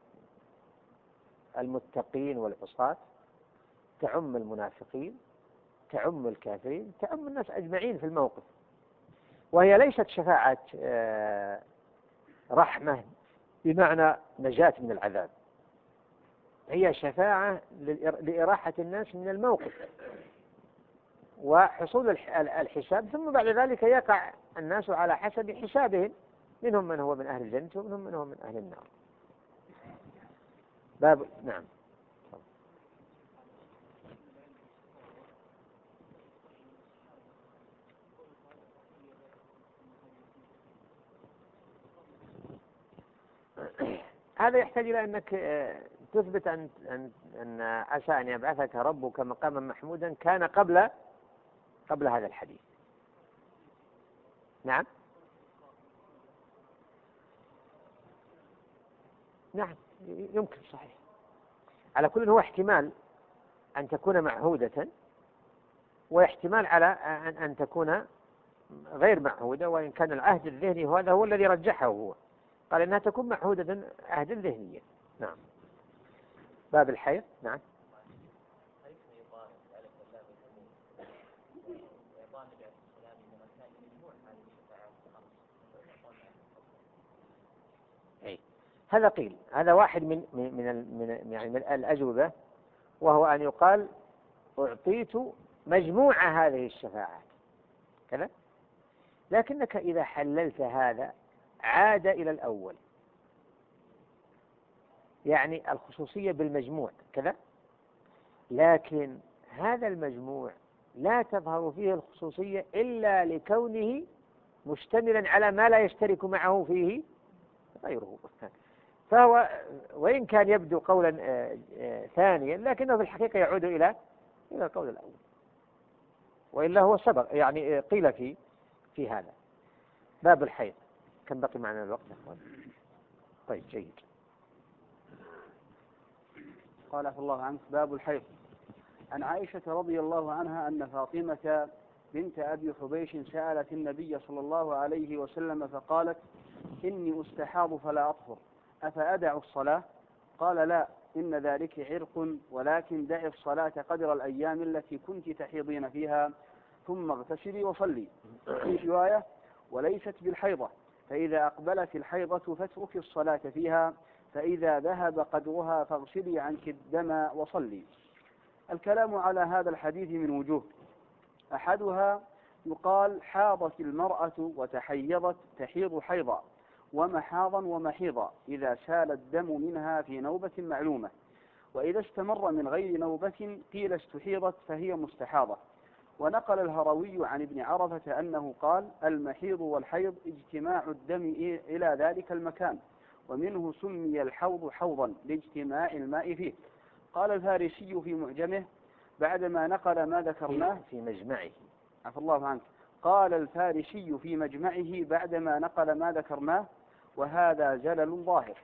المتقين والعصاة، تعم المنافقين، تعم الكافرين، تعم الناس أجمعين في الموقف. وهي ليست شفاعة رحمة بمعنى نجاة من العذاب، هي شفاعة لإراحة الناس من الموقف وحصول الحساب، ثم بعد ذلك يقع الناس على حسب حسابهم، منهم من هو من أهل الجنة ومنهم من هو من أهل النار. باب. نعم. هذا يحتاج إلى أنك تثبت أن عسى أن يبعثك ربك مقاما محمودا كان قبل هذا الحديث. نعم. نعم يمكن، صحيح. على كل هو احتمال أن تكون معهودة، واحتمال على أن تكون غير معهودة، وإن كان العهد الذهني هذا هو الذي رجحه، هو قال إنها تكون معهودة عهدا ذهنيا. نعم. باب الحيض. نعم. هذا قيل، هذا واحد من الأجوبة، وهو أن يقال أعطيت مجموعة هذه الشفاعات كذا، لكنك إذا حللت هذا عاد إلى الأول، يعني الخصوصية بالمجموع كذا، لكن هذا المجموع لا تظهر فيه الخصوصية إلا لكونه مشتملا على ما لا يشترك معه فيه غيره. فهو وإن كان يبدو قولا ثانيا، لكنه في الحقيقة يعود إلى القول الأول، وإلا هو سبق، يعني قيل في هذا. باب الحيض. كم بقي معنا الوقت يا أخوان؟ طيب جيد. قال عفى الله عنك. باب الحيض. عن عائشة رضي الله عنها أن فاطمة بنت أبي حبيش سألت النبي صلى الله عليه وسلم فقالت: إني أستحاض فلا أطهر، أفأدع الصلاة؟ قال: لا، إن ذلك عرق، ولكن دع الصلاة قدر الأيام التي كنت تحيضين فيها، ثم اغتسلي وصلي. في رواية: وليست بالحيضة، فإذا أقبلت الحيضة فاتركي الصلاة فيها، فإذا ذهب قدرها فاغسلي عنك الدم وصلي. الكلام على هذا الحديث من وجوه. أحدها يقال حاضت المرأة وتحيضت تحيض حيضا ومحاضا ومحيضا إذا سال الدم منها في نوبة معلومة، وإذا استمر من غير نوبة قيل استحيضت فهي مستحاضة. ونقل الهروي عن ابن عرفة أنه قال: المحيض والحيض اجتماع الدم إلى ذلك المكان، ومنه سمي الحوض حوضا لاجتماع الماء فيه. قال الفارسي في معجمه بعدما نقل ما ذكرناه في مجمعه. عفى الله عنك. قال الفارسي في مجمعه بعدما نقل ما ذكرناه: وهذا زلل ظاهر،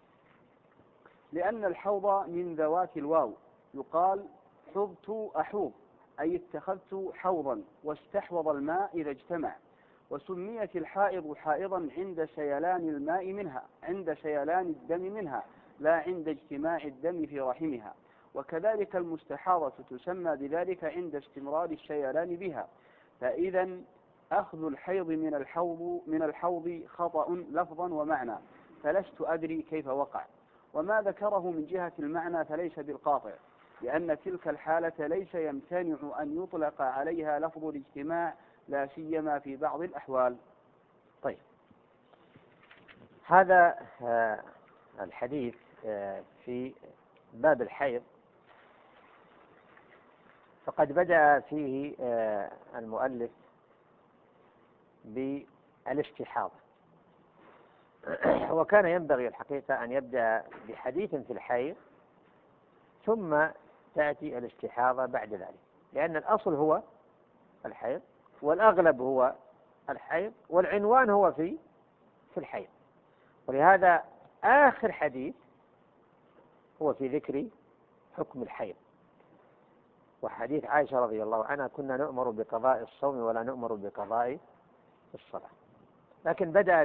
لأن الحوض من ذوات الواو، يقال حضت أحوض، أي اتخذت حوضا، واستحوض الماء إذا اجتمع. وسميت الحائض حائضا عند سيلان الماء منها، عند سيلان الدم منها، لا عند اجتماع الدم في رحمها. وكذلك المستحاضة تسمى بذلك عند استمرار السيلان بها. فإذا أخذ الحيض من الحوض خطأ لفظا ومعنى، فلست أدري كيف وقع. وما ذكره من جهة المعنى فليس بالقاطع، لأن تلك الحالة ليس يمتنع أن يطلق عليها لفظ الاجتماع، لا سيما في بعض الأحوال. طيب، هذا الحديث في باب الحيض، فقد بدأ فيه المؤلف بالاستحاضة، وكان ينبغي الحقيقة أن يبدأ بحديث في الحيض ثم تأتي الاستحاضة بعد ذلك، لأن الأصل هو الحيض، والأغلب هو الحيض، والعنوان هو في الحيض. ولهذا آخر حديث هو في ذكر حكم الحيض، وحديث عائشة رضي الله عنها: كنا نؤمر بقضاء الصوم ولا نؤمر بقضاء الصلاة. لكن بدأ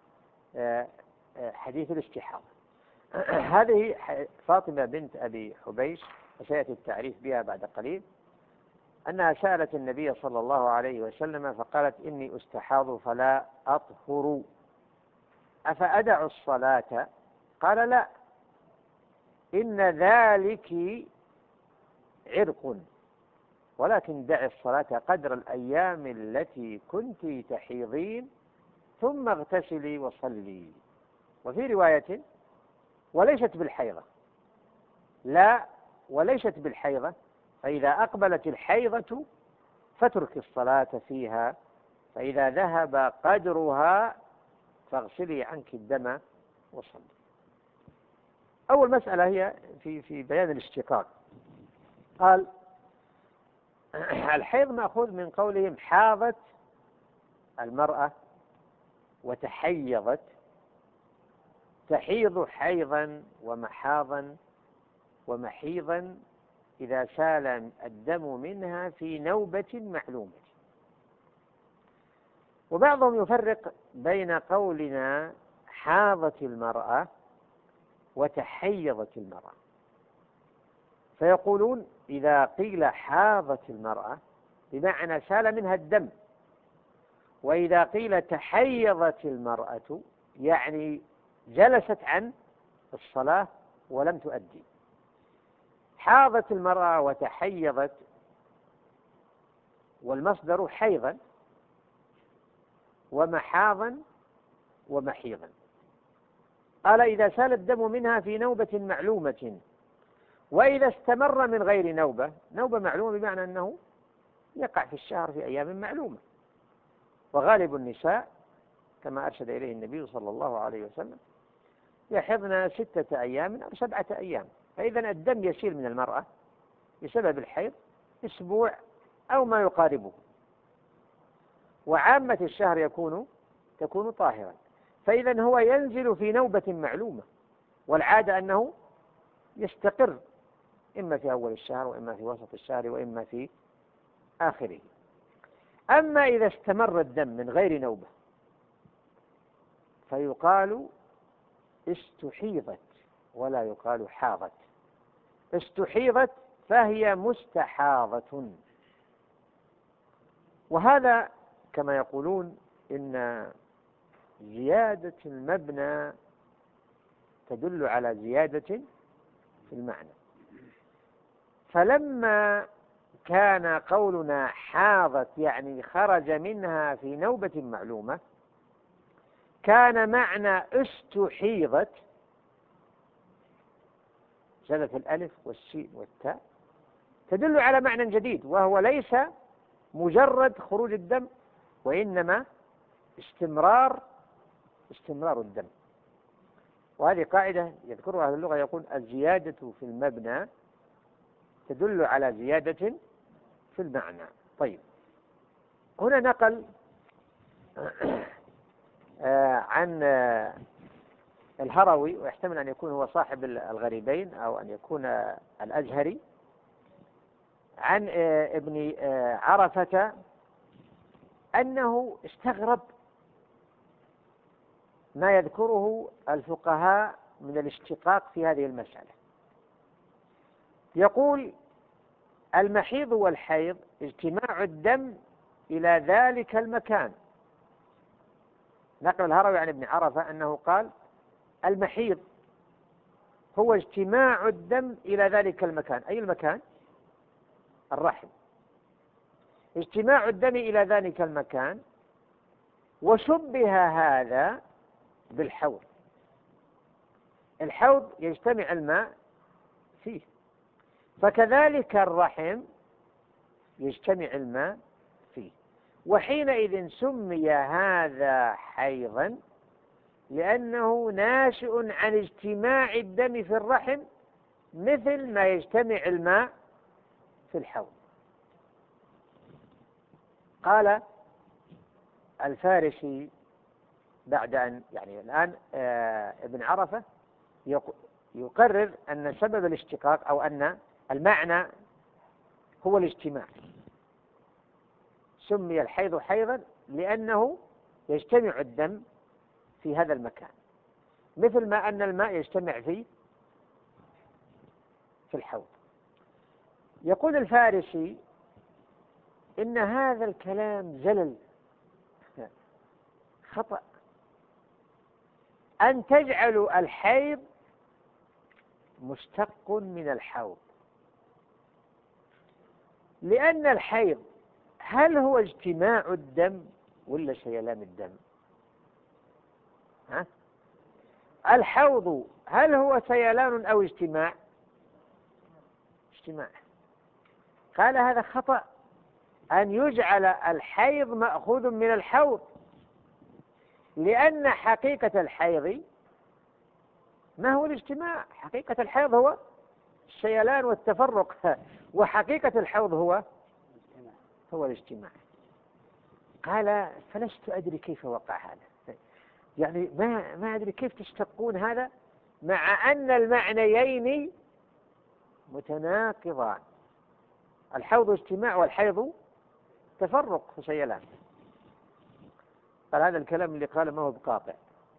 بحديث الاستحاضة. هذه فاطمة بنت أبي حبيش، وسيأتي التعريف بها بعد قليل، أنها سألت النبي صلى الله عليه وسلم فقالت: إني أستحاض فلا أطهر، أفأدع الصلاة؟ قال: لا، إن ذلك عرق، ولكن دع الصلاة قدر الأيام التي كنت تحيضين ثم اغتسلي وصلي. وفي رواية: وليست بالحيضة، لا، وليست بالحيضة، فإذا أقبلت الحيضة فترك الصلاة فيها، فإذا ذهب قدرها فاغسلي عنك الدم وصلي. أول مسألة هي في بيان الاشتقاق. قال: الحيض مأخوذ من قولهم حاضت المرأة وتحيضت، تحيض حيضا ومحاضا ومحيضا إذا سال الدم منها في نوبة معلومة. وبعضهم يفرق بين قولنا حاضت المرأة وتحيضت المرأة، فيقولون إذا قيل حاضت المرأة بمعنى سال منها الدم، وإذا قيل تحيضت المرأة يعني جلست عن الصلاة ولم تؤدي. حاضت المرأة وتحيضت، والمصدر حيضا ومحاضا ومحيضا. قال: إذا سال الدم منها في نوبة معلومة، وإذا استمر من غير نوبة معلومة بمعنى أنه يقع في الشهر في أيام معلومة. وغالب النساء كما أرشد إليه النبي صلى الله عليه وسلم يحضن 6 أيام أو 7 أيام، فإذا الدم يسيل من المرأة بسبب الحيض أسبوع أو ما يقاربه، وعامة الشهر تكون طاهرا، فإذا هو ينزل في نوبة معلومة، والعادة أنه يستقر إما في أول الشهر وإما في وسط الشهر وإما في آخره. أما إذا استمر الدم من غير نوبة فيقال استحيضت ولا يقال حاضت. استحيضت فهي مستحاضة. وهذا كما يقولون إن زيادة المبنى تدل على زيادة في المعنى، فلما كان قولنا حاضت يعني خرج منها في نوبة معلومة، كان معنى استحيضت زادت الألف والسين والتاء تدل على معنى جديد، وهو ليس مجرد خروج الدم، وإنما استمرار الدم. وهذه قاعدة يذكرها أهل اللغة، يقول: الزيادة في المبنى تدل على زيادة في المعنى. طيب، هنا نقل عن الهروي، ويحتمل أن يكون هو صاحب الغريبين أو أن يكون الأزهري، عن ابن عرفة أنه استغرب ما يذكره الفقهاء من الاشتقاق في هذه المسألة. يقول: المحيض والحيض اجتماع الدم إلى ذلك المكان. نقل الهروي عن ابن عرفة أنه قال المحيض هو اجتماع الدم إلى ذلك المكان. أي المكان؟ الرحم. اجتماع الدم إلى ذلك المكان، وشبه هذا بالحوض. الحوض يجتمع الماء فيه، فكذلك الرحم يجتمع الماء فيه. وحينئذ سمي هذا حيضا لأنه ناشئ عن اجتماع الدم في الرحم مثل ما يجتمع الماء في الحوض. قال الفارسي بعد أن الآن ابن عرفة يقرر أن سبب الاشتقاق أو أن المعنى هو الاجتماع. سمي الحيض حيضا لأنه يجتمع الدم في هذا المكان مثل ما أن الماء يجتمع في الحوض. يقول الفارسي إن هذا الكلام زلل، خطأ. أن تجعلوا الحيض مشتق من الحوض، لأن الحيض هل هو اجتماع الدم ولا سيلان الدم؟ الحوض هل هو سيلان أو اجتماع؟ اجتماع. قال هذا خطأ، أن يجعل الحيض مأخوذ من الحوض، لأن حقيقة الحيض ما هو الاجتماع. حقيقة الحيض هو السيلان والتفرق، وحقيقة الحوض هو الاجتماع. قال فلست أدري كيف وقع هذا، يعني ما أدري كيف تشتقون هذا مع أن المعنيين متناقضان. الحوض اجتماع والحيض تفرق وسيلان. قال هذا الكلام اللي قال ما هو بقاطع.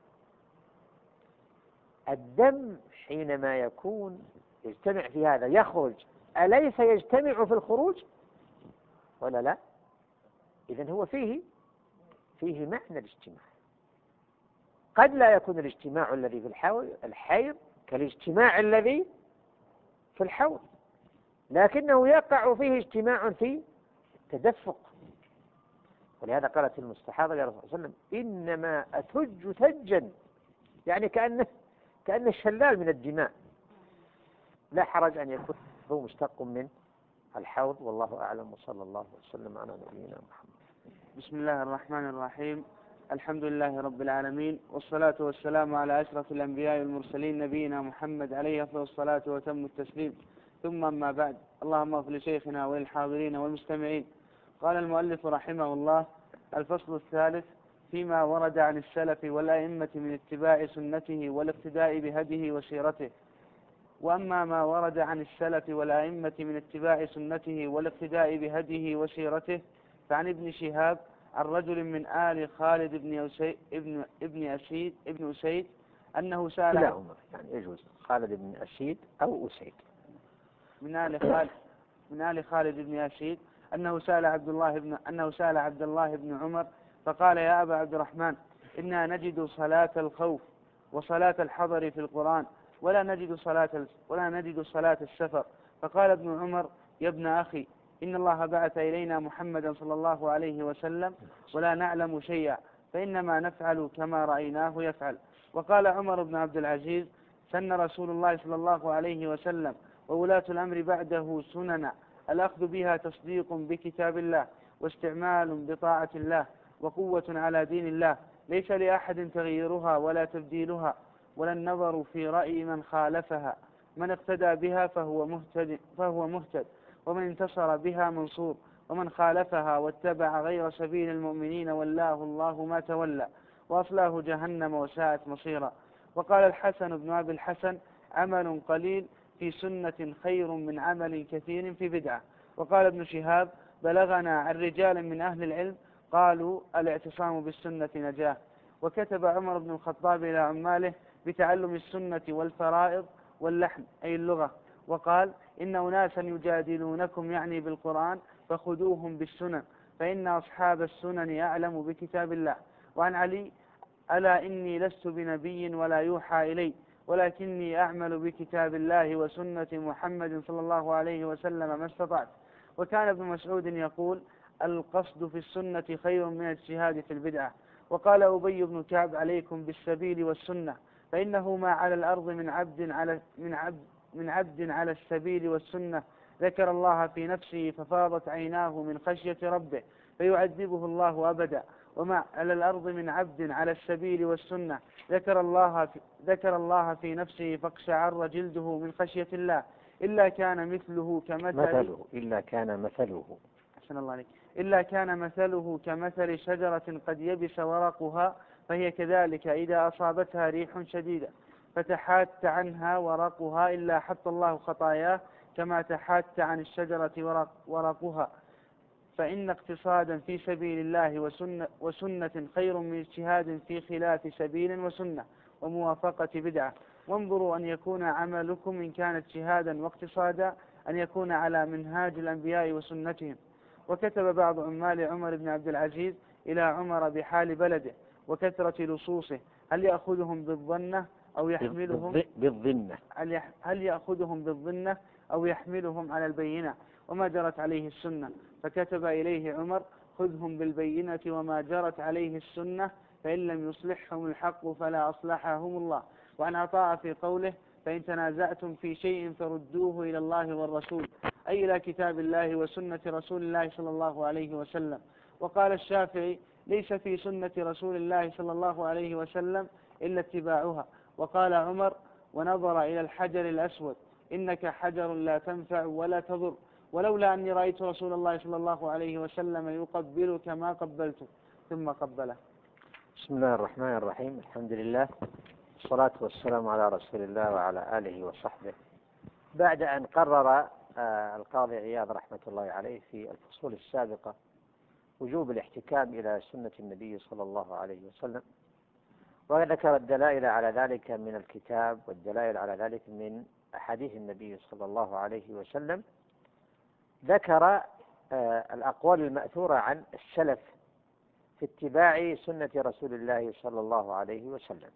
الدم حينما يكون يجتمع في هذا يخرج، أليس يجتمع في الخروج ولا لا؟ إذن هو فيه معنى الاجتماع. قد لا يكون الاجتماع الذي في الحيض كالاجتماع الذي في الحوض، لكنه يقع فيه اجتماع في تدفق. ولهذا قالت المستحاضة يا رسول الله صلى الله عليه وسلم إنما أتج تجا، يعني كأن الشلال من الدماء. لا حرج أن يكون هو مشتق من الحوض، والله أعلم، وصلى الله وسلم على نبينا محمد. بسم الله الرحمن الرحيم. الحمد لله رب العالمين، والصلاة والسلام على أشرف الأنبياء والمرسلين نبينا محمد عليه أفضل الصلاة وتم التسليم. ثم أما بعد، اللهم اغفر لشيخنا وللحاضرين والمستمعين. قال المؤلف رحمه الله: الفصل الثالث فيما ورد عن السلف والأئمة من اتباع سنته والاقتداء بهديه وسيرته. وأما ما ورد عن السلف والأئمة من اتباع سنته والاقتداء بهديه وسيرته فعن ابن شهاب عن رجل من آل خالد ابن أسيد أنه سأل كلاهما، يعني يجوز خالد بن أسيد أو أسيد. من آل خالد بن أسيد أنه سأل عبد الله بن عمر فقال: يا أبا عبد الرحمن، إنا نجد صلاة الخوف وصلاة الحضر في القرآن ولا نجد صلاة السفر. فقال ابن عمر: يا ابن أخي، إن الله بعث إلينا محمدا صلى الله عليه وسلم ولا نعلم شيئا، فإنما نفعل كما رأيناه يفعل. وقال عمر بن عبد العزيز: سن رسول الله صلى الله عليه وسلم وولاة الأمر بعده سننا الأخذ بها تصديق بكتاب الله واستعمال بطاعة الله وقوة على دين الله، ليس لأحد تغييرها ولا تبديلها ولا النظر في رأي من خالفها. من اقتدى بها فهو مهتد، ومن انتصر بها منصور، ومن خالفها واتبع غير سبيل المؤمنين ولاه الله ما تولى وأصلاه جهنم وساءت مصيرا. وقال الحسن بن أبي الحسن: عمل قليل في سنة خير من عمل كثير في بدعة. وقال ابن شهاب: بلغنا عن رجال من أهل العلم قالوا الاعتصام بالسنة نجاة. وكتب عمر بن الخطاب إلى عماله بتعلم السنة والفرائض واللحن أي اللغة، وقال: إن أناسا يجادلونكم يعني بالقرآن فخذوهم بالسنن، فإن أصحاب السنن أعلم بكتاب الله. وعن علي: ألا إني لست بنبي ولا يوحى إلي، ولكني أعمل بكتاب الله وسنة محمد صلى الله عليه وسلم ما استطعت. وكان ابن مسعود يقول: القصد في السنة خير من الاجتهاد في البدعة. وقال أبي بن كعب: عليكم بالسبيل والسنة، فإنه ما على الأرض من عبد على السبيل والسنة ذكر الله في نفسه ففاضت عيناه من خشية ربه فيعذبه الله أبدا، وما على الأرض من عبد على السبيل والسنة ذكر الله في نفسه فاقشعر جلده من خشية الله إلا كان مثله كمثل شجرة قد يبس ورقها، فهي كذلك إذا أصابتها ريح شديدة فتحات عنها ورقها إلا حط الله خطاياه كما تحات عن الشجرة ورقها. فإن اقتصادا في سبيل الله وسنة خير من اجتهاد في خلاف سبيل وسنة وموافقة بدعة. وانظروا أن يكون عملكم إن كان اجتهادا واقتصادا أن يكون على منهاج الأنبياء وسنتهم. وكتب بعض عمال عمر بن عبد العزيز إلى عمر بحال بلده وكثرة لصوصه: هل يأخذهم بالظنة أو يحملهم على البينة وما جرت عليه السنة؟ فكتب إليه عمر: خذهم بالبينة وما جرت عليه السنة، فإن لم يصلحهم الحق فلا أصلحهم الله. وعن عطاء في قوله: فإن تنازعتم في شيء فردوه إلى الله والرسول، أي إلى كتاب الله وسنة رسول الله صلى الله عليه وسلم. وقال الشافعي: ليس في سنة رسول الله صلى الله عليه وسلم إلا اتباعها. وقال عمر ونظر إلى الحجر الأسود: إنك حجر لا تنفع ولا تضر، ولولا أني رأيت رسول الله صلى الله عليه وسلم يقبلك ما قبلته. ثم قبله. بسم الله الرحمن الرحيم. الحمد لله والصلاة والسلام على رسول الله وعلى آله وصحبه. بعد أن قرر القاضي عياض رحمة الله عليه في الفصول السابقة وجوب الاحتكام إلى سنة النبي صلى الله عليه وسلم، وذكر الدلائل على ذلك من الكتاب والدلائل على ذلك من أحاديث النبي صلى الله عليه وسلم، ذكر الأقوال المأثورة عن السلف في اتباع سنة رسول الله صلى الله عليه وسلم.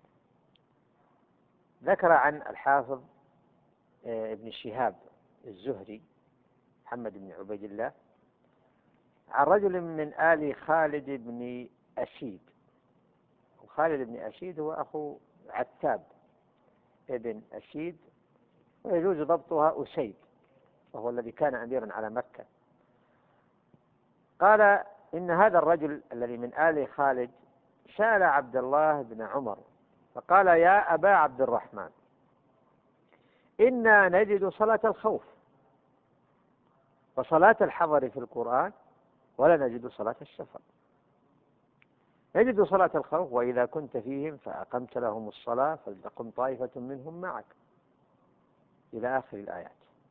ذكر عن الحافظ ابن شهاب الزهري محمد بن عبيد الله عن رجل من آل خالد بن أشيد، وخالد بن أشيد هو أخو عتاب ابن أشيد، ويجوز ضبطها أسيد، وهو الذي كان أميرا على مكة. قال إن هذا الرجل الذي من آل خالد سأل عبد الله بن عمر فقال: يا أبا عبد الرحمن، إنا نجد صلاة الخوف وصلاة الحضر في القرآن ولا نجد صلاة السفر. نجد صلاة الخوف: وإذا كنت فيهم فأقمت لهم الصلاة فلتقم طائفة منهم معك، إلى آخر الآيات.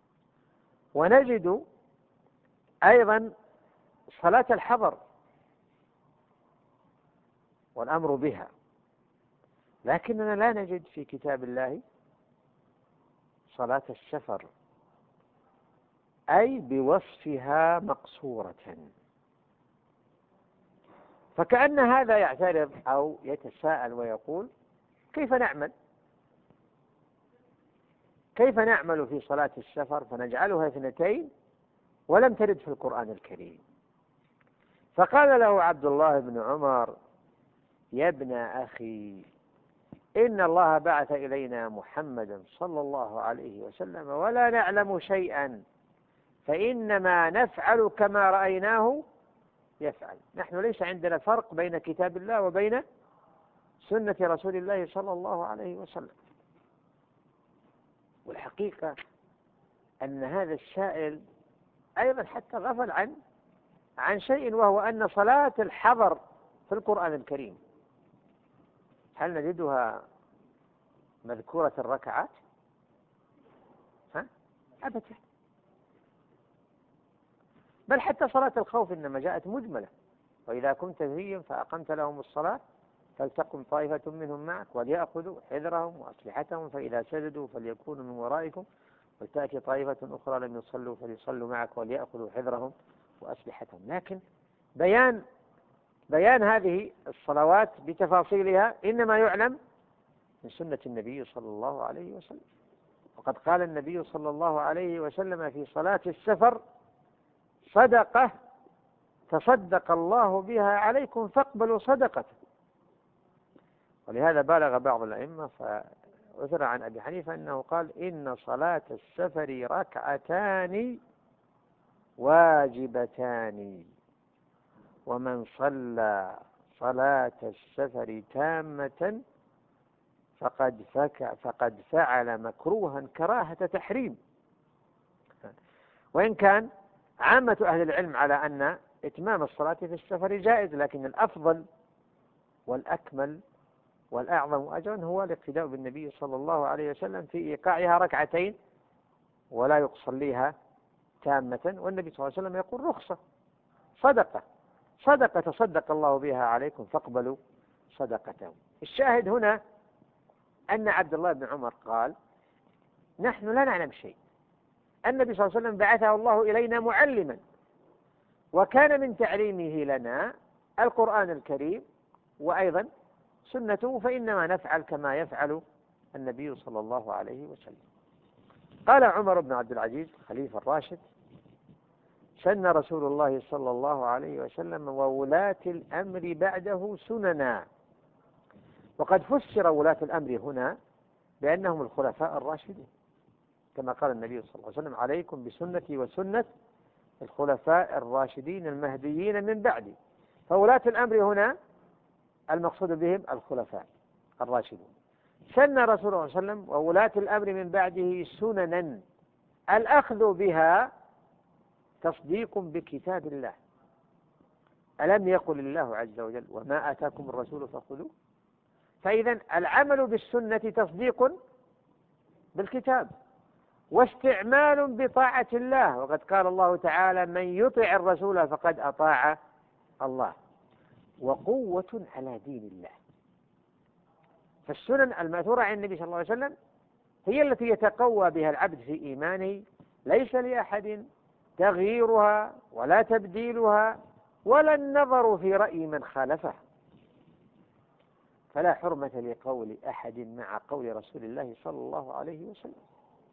ونجد أيضا صلاة الحضر والأمر بها، لكننا لا نجد في كتاب الله صلاة السفر، أي بوصفها مقصورة. فكأن هذا يعترض أو يتساءل ويقول: كيف نعمل في صلاة السفر فنجعلها 2 ولم ترد في القرآن الكريم؟ فقال له عبد الله بن عمر: يا ابن أخي، إن الله بعث إلينا محمدا صلى الله عليه وسلم ولا نعلم شيئا، فإنما نفعل كما رأيناه يفعل. نحن ليس عندنا فرق بين كتاب الله وبين سنة رسول الله صلى الله عليه وسلم. والحقيقة أن هذا السائل أيضا حتى غفل عن شيء، وهو أن صلاة الحضر في القرآن الكريم هل نجدها مذكورة الركعات؟ أبدا. بل حتى صلاة الخوف إنما جاءت مجملة: وإذا كنت فيهم فأقمت لهم الصلاة فلتقم طائفة منهم معك وليأخذوا حذرهم وأسلحتهم فإذا سجدوا فليكونوا من ورائكم ولتأتي طائفة أخرى لم يصلوا فليصلوا معك وليأخذوا حذرهم وأسلحتهم. لكن بيان هذه الصلوات بتفاصيلها إنما يعلم من سنة النبي صلى الله عليه وسلم. وقد قال النبي صلى الله عليه وسلم في صلاة السفر: صدقة تصدق الله بها عليكم فاقبلوا صدقته. ولهذا بالغ بعض الأئمة فعثر عن أبي حنيفة أنه قال: إن صلاة السفر ركعتان واجبتان، ومن صلى صلاة السفر تامة فقد فعل مكروها كراهة تحريم. وإن كان عامة أهل العلم على أن إتمام الصلاة في السفر جائز، لكن الأفضل والأكمل والأعظم أجرا هو الاقتداء بالنبي صلى الله عليه وسلم في إيقاعها ركعتين ولا يصليها تامة. والنبي صلى الله عليه وسلم يقول: رخصة، صدقة تصدق الله بها عليكم فاقبلوا صدقته. الشاهد هنا أن عبد الله بن عمر قال: نحن لا نعلم شيء، النبي صلى الله عليه وسلم بعثه الله إلينا معلما، وكان من تعليمه لنا القرآن الكريم وأيضا سنته، فإنما نفعل كما يفعل النبي صلى الله عليه وسلم. قال عمر بن عبد العزيز الخليفة الراشد: سن رسول الله صلى الله عليه وسلم وولاة الأمر بعده سننا. وقد فسر ولاة الأمر هنا بأنهم الخلفاء الراشدين، كما قال النبي صلى الله عليه وسلم: عليكم بسنتي وسنة الخلفاء الراشدين المهديين من بعدي. فولاة الأمر هنا المقصود بهم الخلفاء الراشدون. سن رسول الله صلى الله عليه وسلم وولاة الأمر من بعده سننا الأخذ بها تصديق بكتاب الله. ألم يقل الله عز وجل: وما آتاكم الرسول فخذوه؟ فإذا العمل بالسنة تصديق بالكتاب واستعمال بطاعة الله. وقد قال الله تعالى: من يطع الرسول فقد أطاع الله. وقوة على دين الله. فالسنن المأثورة عن النبي صلى الله عليه وسلم هي التي يتقوى بها العبد في إيمانه، ليس لأحد تغييرها ولا تبديلها ولا النظر في رأي من خالفه. فلا حرمة لقول أحد مع قول رسول الله صلى الله عليه وسلم.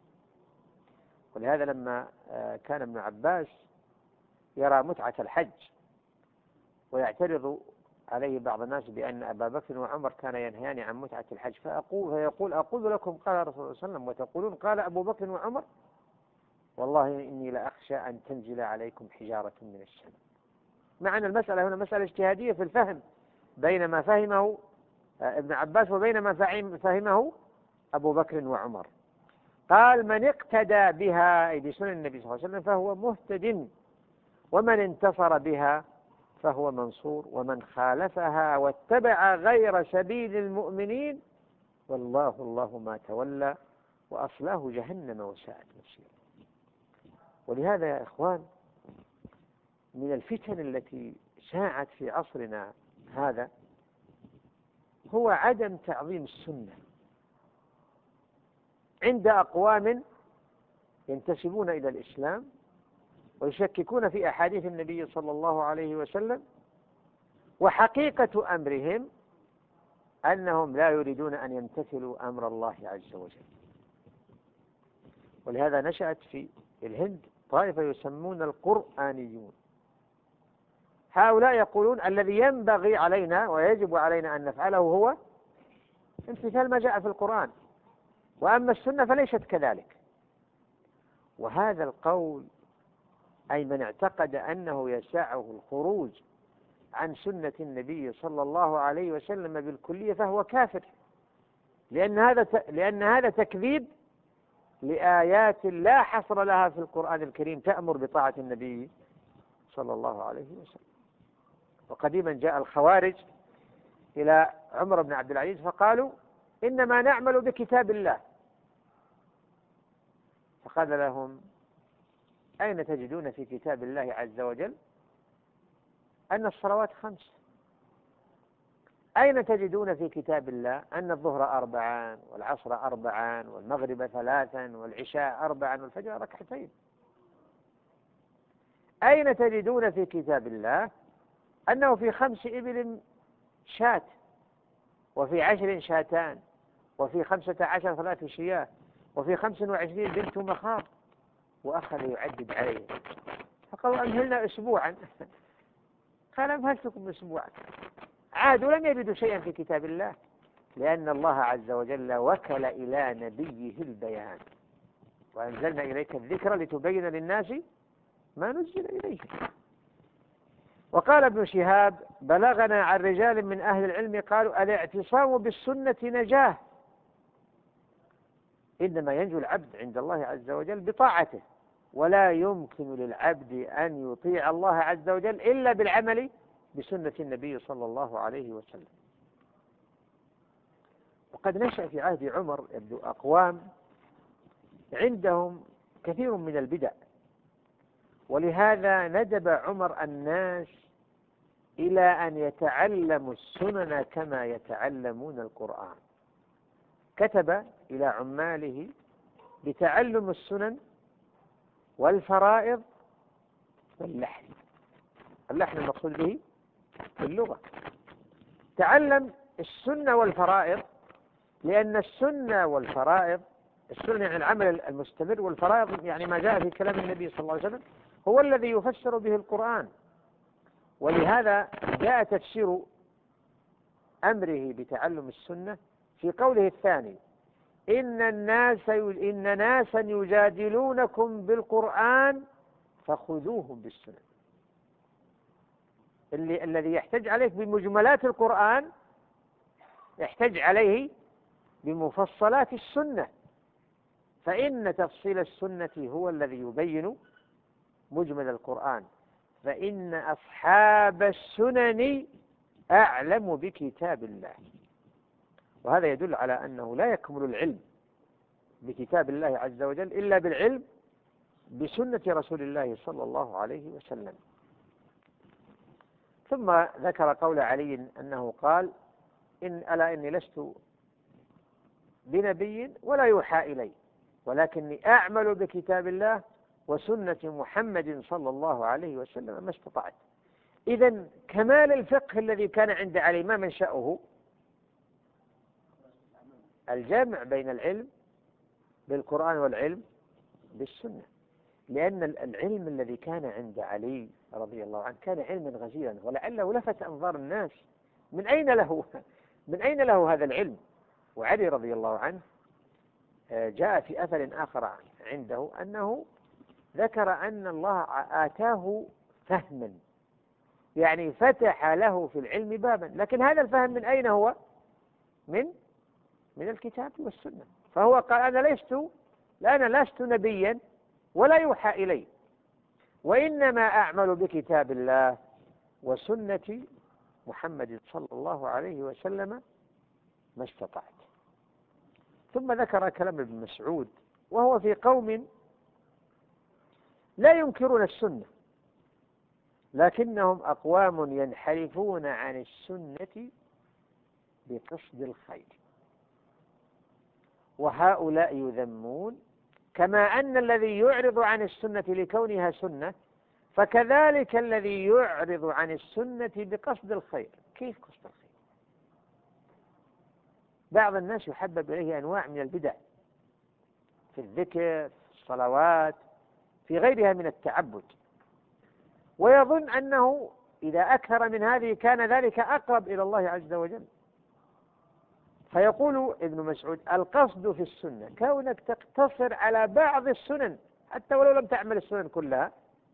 ولهذا لما كان ابن عباس يرى متعة الحج ويعترض عليه بعض الناس بأن أبا بكر وعمر كان ينهيان عن متعة الحج، فيقول: أقول لكم قال رسول الله صلى الله عليه وسلم وتقولون قال أبو بكر وعمر؟ والله إني لأخشى أن تنزل عليكم حجارة من السماء. مع أن المسألة هنا مسألة اجتهادية في الفهم بين ما فهمه ابن عباس وبين ما فهمه أبو بكر وعمر. قال: من اقتدى بها أي بسنن النبي صلى الله عليه وسلم فهو مهتد، ومن انتصر بها فهو منصور، ومن خالفها واتبع غير سبيل المؤمنين والله ما تولى وأصلاه جهنم وساءت مصيرا. ولهذا يا إخوان، من الفتن التي شاعت في عصرنا هذا هو عدم تعظيم السنة عند أقوام ينتسبون إلى الإسلام ويشككون في أحاديث النبي صلى الله عليه وسلم، وحقيقة أمرهم أنهم لا يريدون أن يمتثلوا أمر الله عز وجل. ولهذا نشأت في الهند طائفة يسمون القرآنيون. هؤلاء يقولون: الذي ينبغي علينا ويجب علينا أن نفعله هو امتثال ما جاء في القرآن، وأما السنة فليست كذلك. وهذا القول، أي من اعتقد أنه يسعه الخروج عن سنة النبي صلى الله عليه وسلم بالكلية فهو كافر، لأن هذا تكذيب لآيات لا حصر لها في القرآن الكريم تأمر بطاعة النبي صلى الله عليه وسلم. وقديما جاء الخوارج إلى عمر بن عبد العزيز فقالوا: إنما نعمل بكتاب الله. فقال لهم: أين تجدون في كتاب الله عز وجل أن الصلوات 5؟ أين تجدون في كتاب الله أن الظهر 4 والعصر 4 والمغرب 3 والعشاء 4 والفجر 2 ركعتين؟ أين تجدون في كتاب الله أنه في 5 إبل شاة، وفي 10 شاتان، وفي 15 3 شياه، وفي 25 بنت مخاض، وأخذ يعدد عليه. فقالوا أمهلنا أسبوعا. قال أمهلتكم أسبوعا. عادوا لم يجدوا شيئا في كتاب الله، لأن الله عز وجل وكل إلى نبيه البيان، وأنزلنا إليك الذكر لتبين للناس ما نزل إليه. وقال ابن شهاب: بلغنا عن رجال من أهل العلم قالوا: الاعتصام بالسنة نجاه، إنما ينجو العبد عند الله عز وجل بطاعته، ولا يمكن للعبد أن يطيع الله عز وجل إلا بالعمل بسنة النبي صلى الله عليه وسلم. وقد نشأ في عهد عمر يبدو أقوام عندهم كثير من البدع، ولهذا ندب عمر الناس إلى أن يتعلموا السنن كما يتعلمون القرآن. كتب إلى عماله بتعلم السنن والفرائض واللحن. اللحن المقصود به في اللغة. تعلم السنة والفرائض، لأن السنة والفرائض، السنة يعني العمل المستمر، والفرائض يعني ما جاء في كلام النبي صلى الله عليه وسلم، هو الذي يفسر به القرآن. ولهذا جاء تفسير أمره بتعلم السنة في قوله الثاني: إن ناسا يجادلونكم بالقرآن فخذوهم بالسنة. الذي يحتج عليك بمجملات القرآن يحتج عليه بمفصلات السنة، فإن تفصيل السنة هو الذي يبين مجمل القرآن، فإن أصحاب السنن أعلم بكتاب الله. وهذا يدل على أنه لا يكمل العلم بكتاب الله عز وجل إلا بالعلم بسنة رسول الله صلى الله عليه وسلم. ثم ذكر قول علي أنه قال: ألا إني لست بنبي ولا يوحى إلي، ولكني أعمل بكتاب الله وسنة محمد صلى الله عليه وسلم ما استطعت. إذن كمال الفقه الذي كان عند علي ما منشأه؟ الجمع بين العلم بالقرآن والعلم بالسنة، لأن العلم الذي كان عند علي رضي الله عنه كان علما غزيرا، ولعله لفت أنظار الناس من أين له هذا العلم. وعلي رضي الله عنه جاء في أثر آخر عنده أنه ذكر أن الله آتاه فهما، يعني فتح له في العلم بابا، لكن هذا الفهم من أين هو؟ من الكتاب والسنة. فهو قال: أنا لست نبيا ولا يوحى إلي، وإنما أعمل بكتاب الله وسنة محمد صلى الله عليه وسلم ما استطعت. ثم ذكر كلام ابن مسعود، وهو في قوم لا ينكرون السنة لكنهم أقوام ينحرفون عن السنة بقصد الخير، وهؤلاء يذمون، كما أن الذي يعرض عن السنة لكونها سنة فكذلك الذي يعرض عن السنة بقصد الخير. كيف قصد الخير؟ بعض الناس يحبب إليه أنواع من البدع في الذكر، في الصلوات، في غيرها من التعبد، ويظن أنه إذا أكثر من هذه كان ذلك أقرب إلى الله عز وجل. فيقول ابن مسعود: القصد في السنة كونك تقتصر على بعض السنن حتى ولو لم تعمل السنن كلها.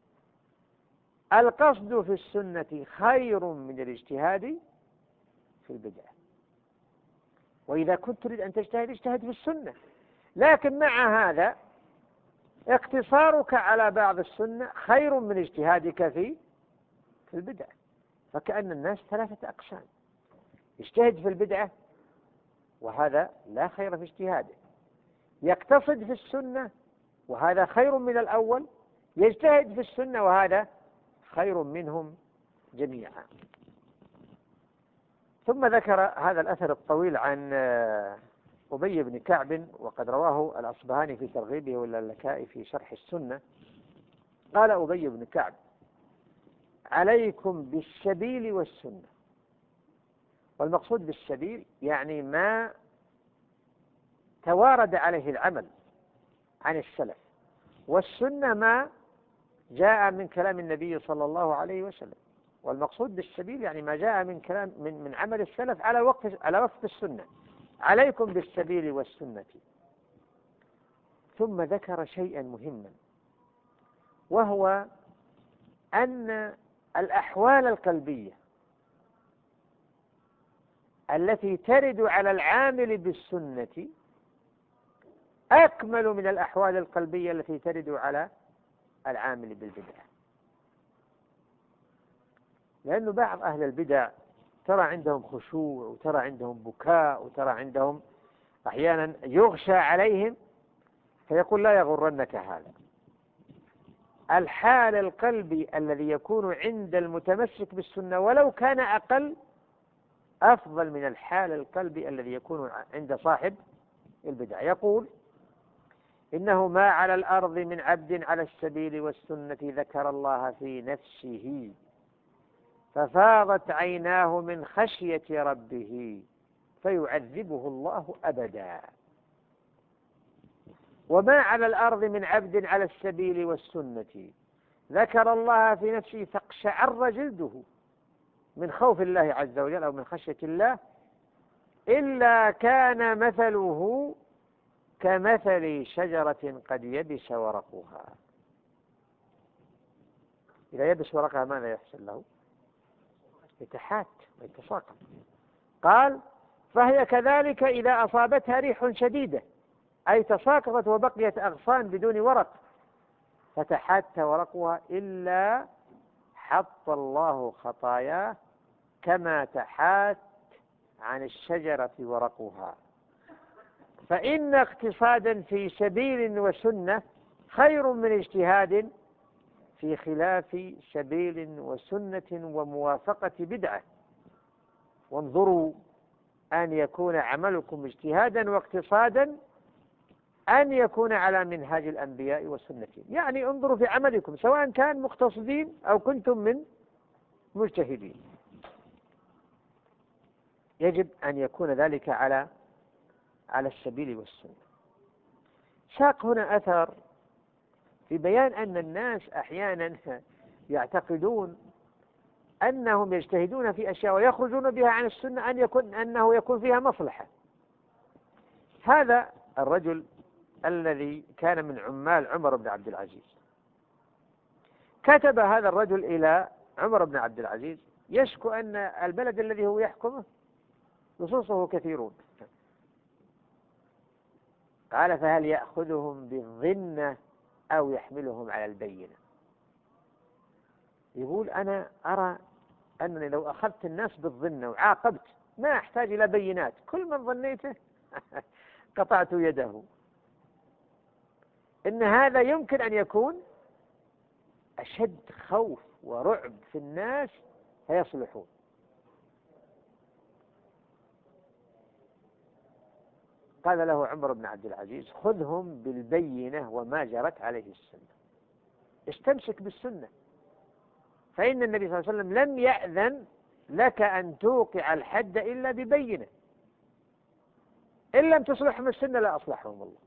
القصد في السنة خير من الاجتهاد في البدع. وإذا كنت تريد أن تجتهد اجتهد في السنة، لكن مع هذا اقتصارك على بعض السنة خير من اجتهادك في البدع. فكأن الناس 3 أقسام: يجتهد في البدعة وهذا لا خير في اجتهاده، يقتصد في السنة وهذا خير من الأول، يجتهد في السنة وهذا خير منهم جميعا. ثم ذكر هذا الأثر الطويل عن أبي بن كعب، وقد رواه الأصبهاني في ترغيبه واللالكائي في شرح السنة. قال أبي بن كعب: عليكم بالسبيل والسنة. والمقصود بالسبيل يعني ما توارد عليه العمل عن السلف، والسنة ما جاء من كلام النبي صلى الله عليه وسلم. والمقصود بالسبيل يعني ما جاء من كلام من عمل السلف على وفق السنة. عليكم بالسبيل والسنة. ثم ذكر شيئا مهما، وهو أن الأحوال القلبية التي ترد على العامل بالسنة أكمل من الأحوال القلبية التي ترد على العامل بالبدع. لأن بعض أهل البدع ترى عندهم خشوع، وترى عندهم بكاء، وترى عندهم أحيانا يغشى عليهم، فيقول لا يغرنك هذا. الحال القلبي الذي يكون عند المتمسك بالسنة ولو كان أقل أفضل من الحال القلبي الذي يكون عند صاحب البدع. يقول: إنه ما على الأرض من عبد على السبيل والسنة ذكر الله في نفسه ففاضت عيناه من خشية ربه فيعذبه الله أبدا. وما على الأرض من عبد على السبيل والسنة ذكر الله في نفسه فاقشعر جلده من خوف الله عز وجل أو من خشية الله إلا كان مثله كمثل شجرة قد يبس ورقها. إذا يبس ورقها ماذا يحصل له؟ يتحات ويتساقط. قال: فهي كذلك إذا أصابتها ريح شديدة، أي تساقطت وبقيت أغصان بدون ورق، فتحات ورقها إلا حط الله خطاياه كما تحات عن الشجرة ورقها. فإن اقتصادا في سبيل وسنة خير من اجتهاد في خلاف سبيل وسنة وموافقة بدعة. وانظروا أن يكون عملكم اجتهادا واقتصادا أن يكون على منهاج الأنبياء والسنة. يعني انظروا في عملكم سواء كان مقتصدين أو كنتم من مجتهدين، يجب أن يكون ذلك على السبيل والسنة. ساق هنا أثر في بيان أن الناس أحيانا يعتقدون أنهم يجتهدون في أشياء ويخرجون بها عن السنة أنه يكون فيها مصلحة. هذا الرجل الذي كان من عمال عمر بن عبد العزيز، كتب هذا الرجل إلى عمر بن عبد العزيز يشكو أن البلد الذي هو يحكمه لصوصه كثيرون. قال: فهل يأخذهم بالظنة أو يحملهم على البينة؟ يقول: أنا أرى أنني لو أخذت الناس بالظنة وعاقبت ما أحتاج إلى بينات، كل من ظنيته قطعت يده. إن هذا يمكن أن يكون أشد خوف ورعب في الناس فيصلحون. قال له عمر بن عبد العزيز: خذهم بالبينة وما جرت عليه السنة، استمسك بالسنة، فإن النبي صلى الله عليه وسلم لم يأذن لك أن توقع الحد إلا ببينة، إن لم تصلحهم السنة لا أصلحهم الله.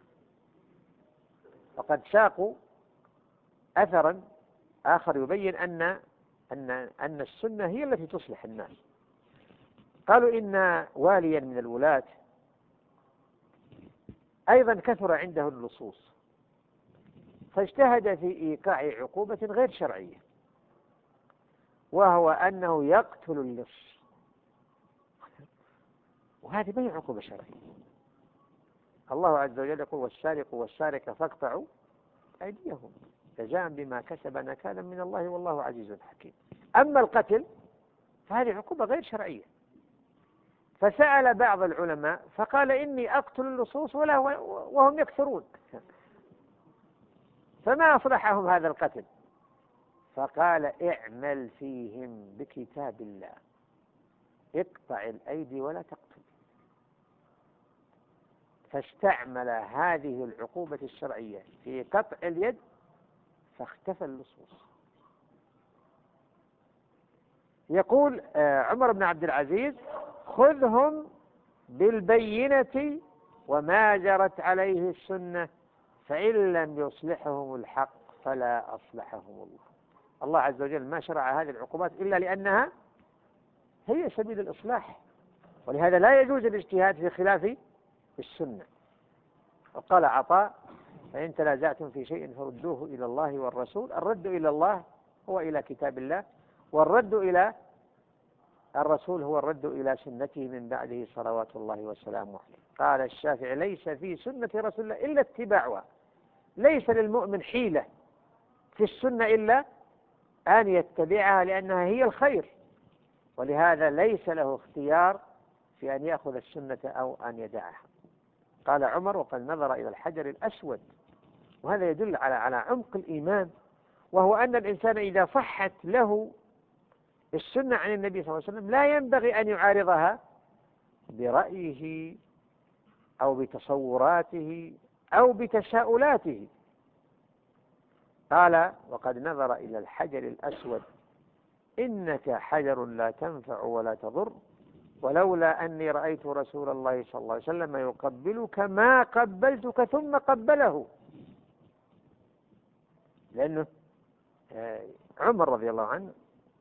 وقد ساقوا أثرا آخر يبين أن السنة هي التي تصلح الناس. قالوا: إن واليا من الولاة أيضا كثر عنده اللصوص، فاجتهد في إيقاع عقوبة غير شرعية، وهو أنه يقتل اللص، وهذه ما هي عقوبة شرعية. الله عز وجل يقول: والسارق والسارقة فاقطعوا أيديهم جزاء بما كسب نكالا من الله والله عزيز حكيم. أما القتل فهذه عقوبة غير شرعية. فسأل بعض العلماء فقال: إني أقتل اللصوص وهم يكثرون، فما أصلحهم هذا القتل؟ فقال: اعمل فيهم بكتاب الله، اقطع الأيدي ولا تقتل. فاستعمل هذه العقوبة الشرعية في قطع اليد فاختفى اللصوص. يقول عمر بن عبد العزيز: خذهم بالبينة وما جرت عليه السنة، فإن لم يصلحهم الحق فلا أصلحهم الله. الله عز وجل ما شرع هذه العقوبات إلا لأنها هي سبيل الإصلاح، ولهذا لا يجوز الاجتهاد في خلاف السنة. وقال عطاء: فإن تنازعتم في شيء فردوه إلى الله والرسول. الرد إلى الله هو إلى كتاب الله، والرد إلى الرسول هو الرد إلى سنته من بعده صلوات الله وسلامه عليه. قال الشافعي: ليس في سنة رسول الله إلا اتباعها. ليس للمؤمن حيلة في السنة إلا أن يتبعها لأنها هي الخير، ولهذا ليس له اختيار في أن يأخذ السنة أو أن يدعها. قال عمر: وقد نظر إلى الحجر الأسود. وهذا يدل على عمق الإيمان، وهو أن الإنسان إذا صحت له السنة عن النبي صلى الله عليه وسلم لا ينبغي أن يعارضها برأيه أو بتصوراته أو بتساؤلاته. قال: وقد نظر إلى الحجر الأسود إنك حجر لا تنفع ولا تضر، ولولا أني رأيت رسول الله صلى الله عليه وسلم يقبلك ما قبلتك، ثم قبله. لأنه عمر رضي الله عنه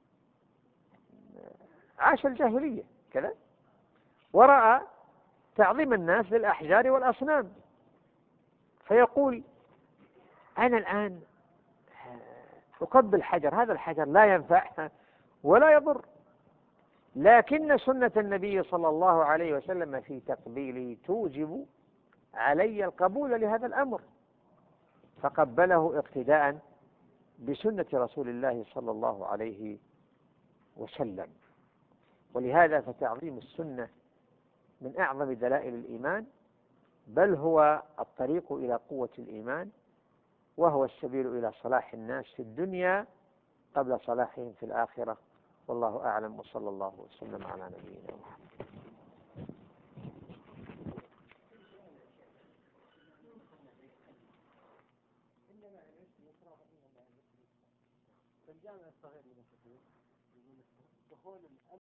عاش الجاهلية كذا، ورأى تعظيم الناس للأحجار والأصنام، فيقول: أنا الآن أقبل حجر، هذا الحجر لا ينفع ولا يضر، لكن سنة النبي صلى الله عليه وسلم في تقبيله توجب علي القبول لهذا الأمر، فقبله اقتداء بسنة رسول الله صلى الله عليه وسلم. ولهذا فتعظيم السنة من أعظم دلائل الإيمان، بل هو الطريق إلى قوة الإيمان، وهو السبيل إلى صلاح الناس في الدنيا قبل صلاحهم في الآخرة. والله أعلم، وصلى الله وسلم على نبينا محمد. الجامع الصغير دخول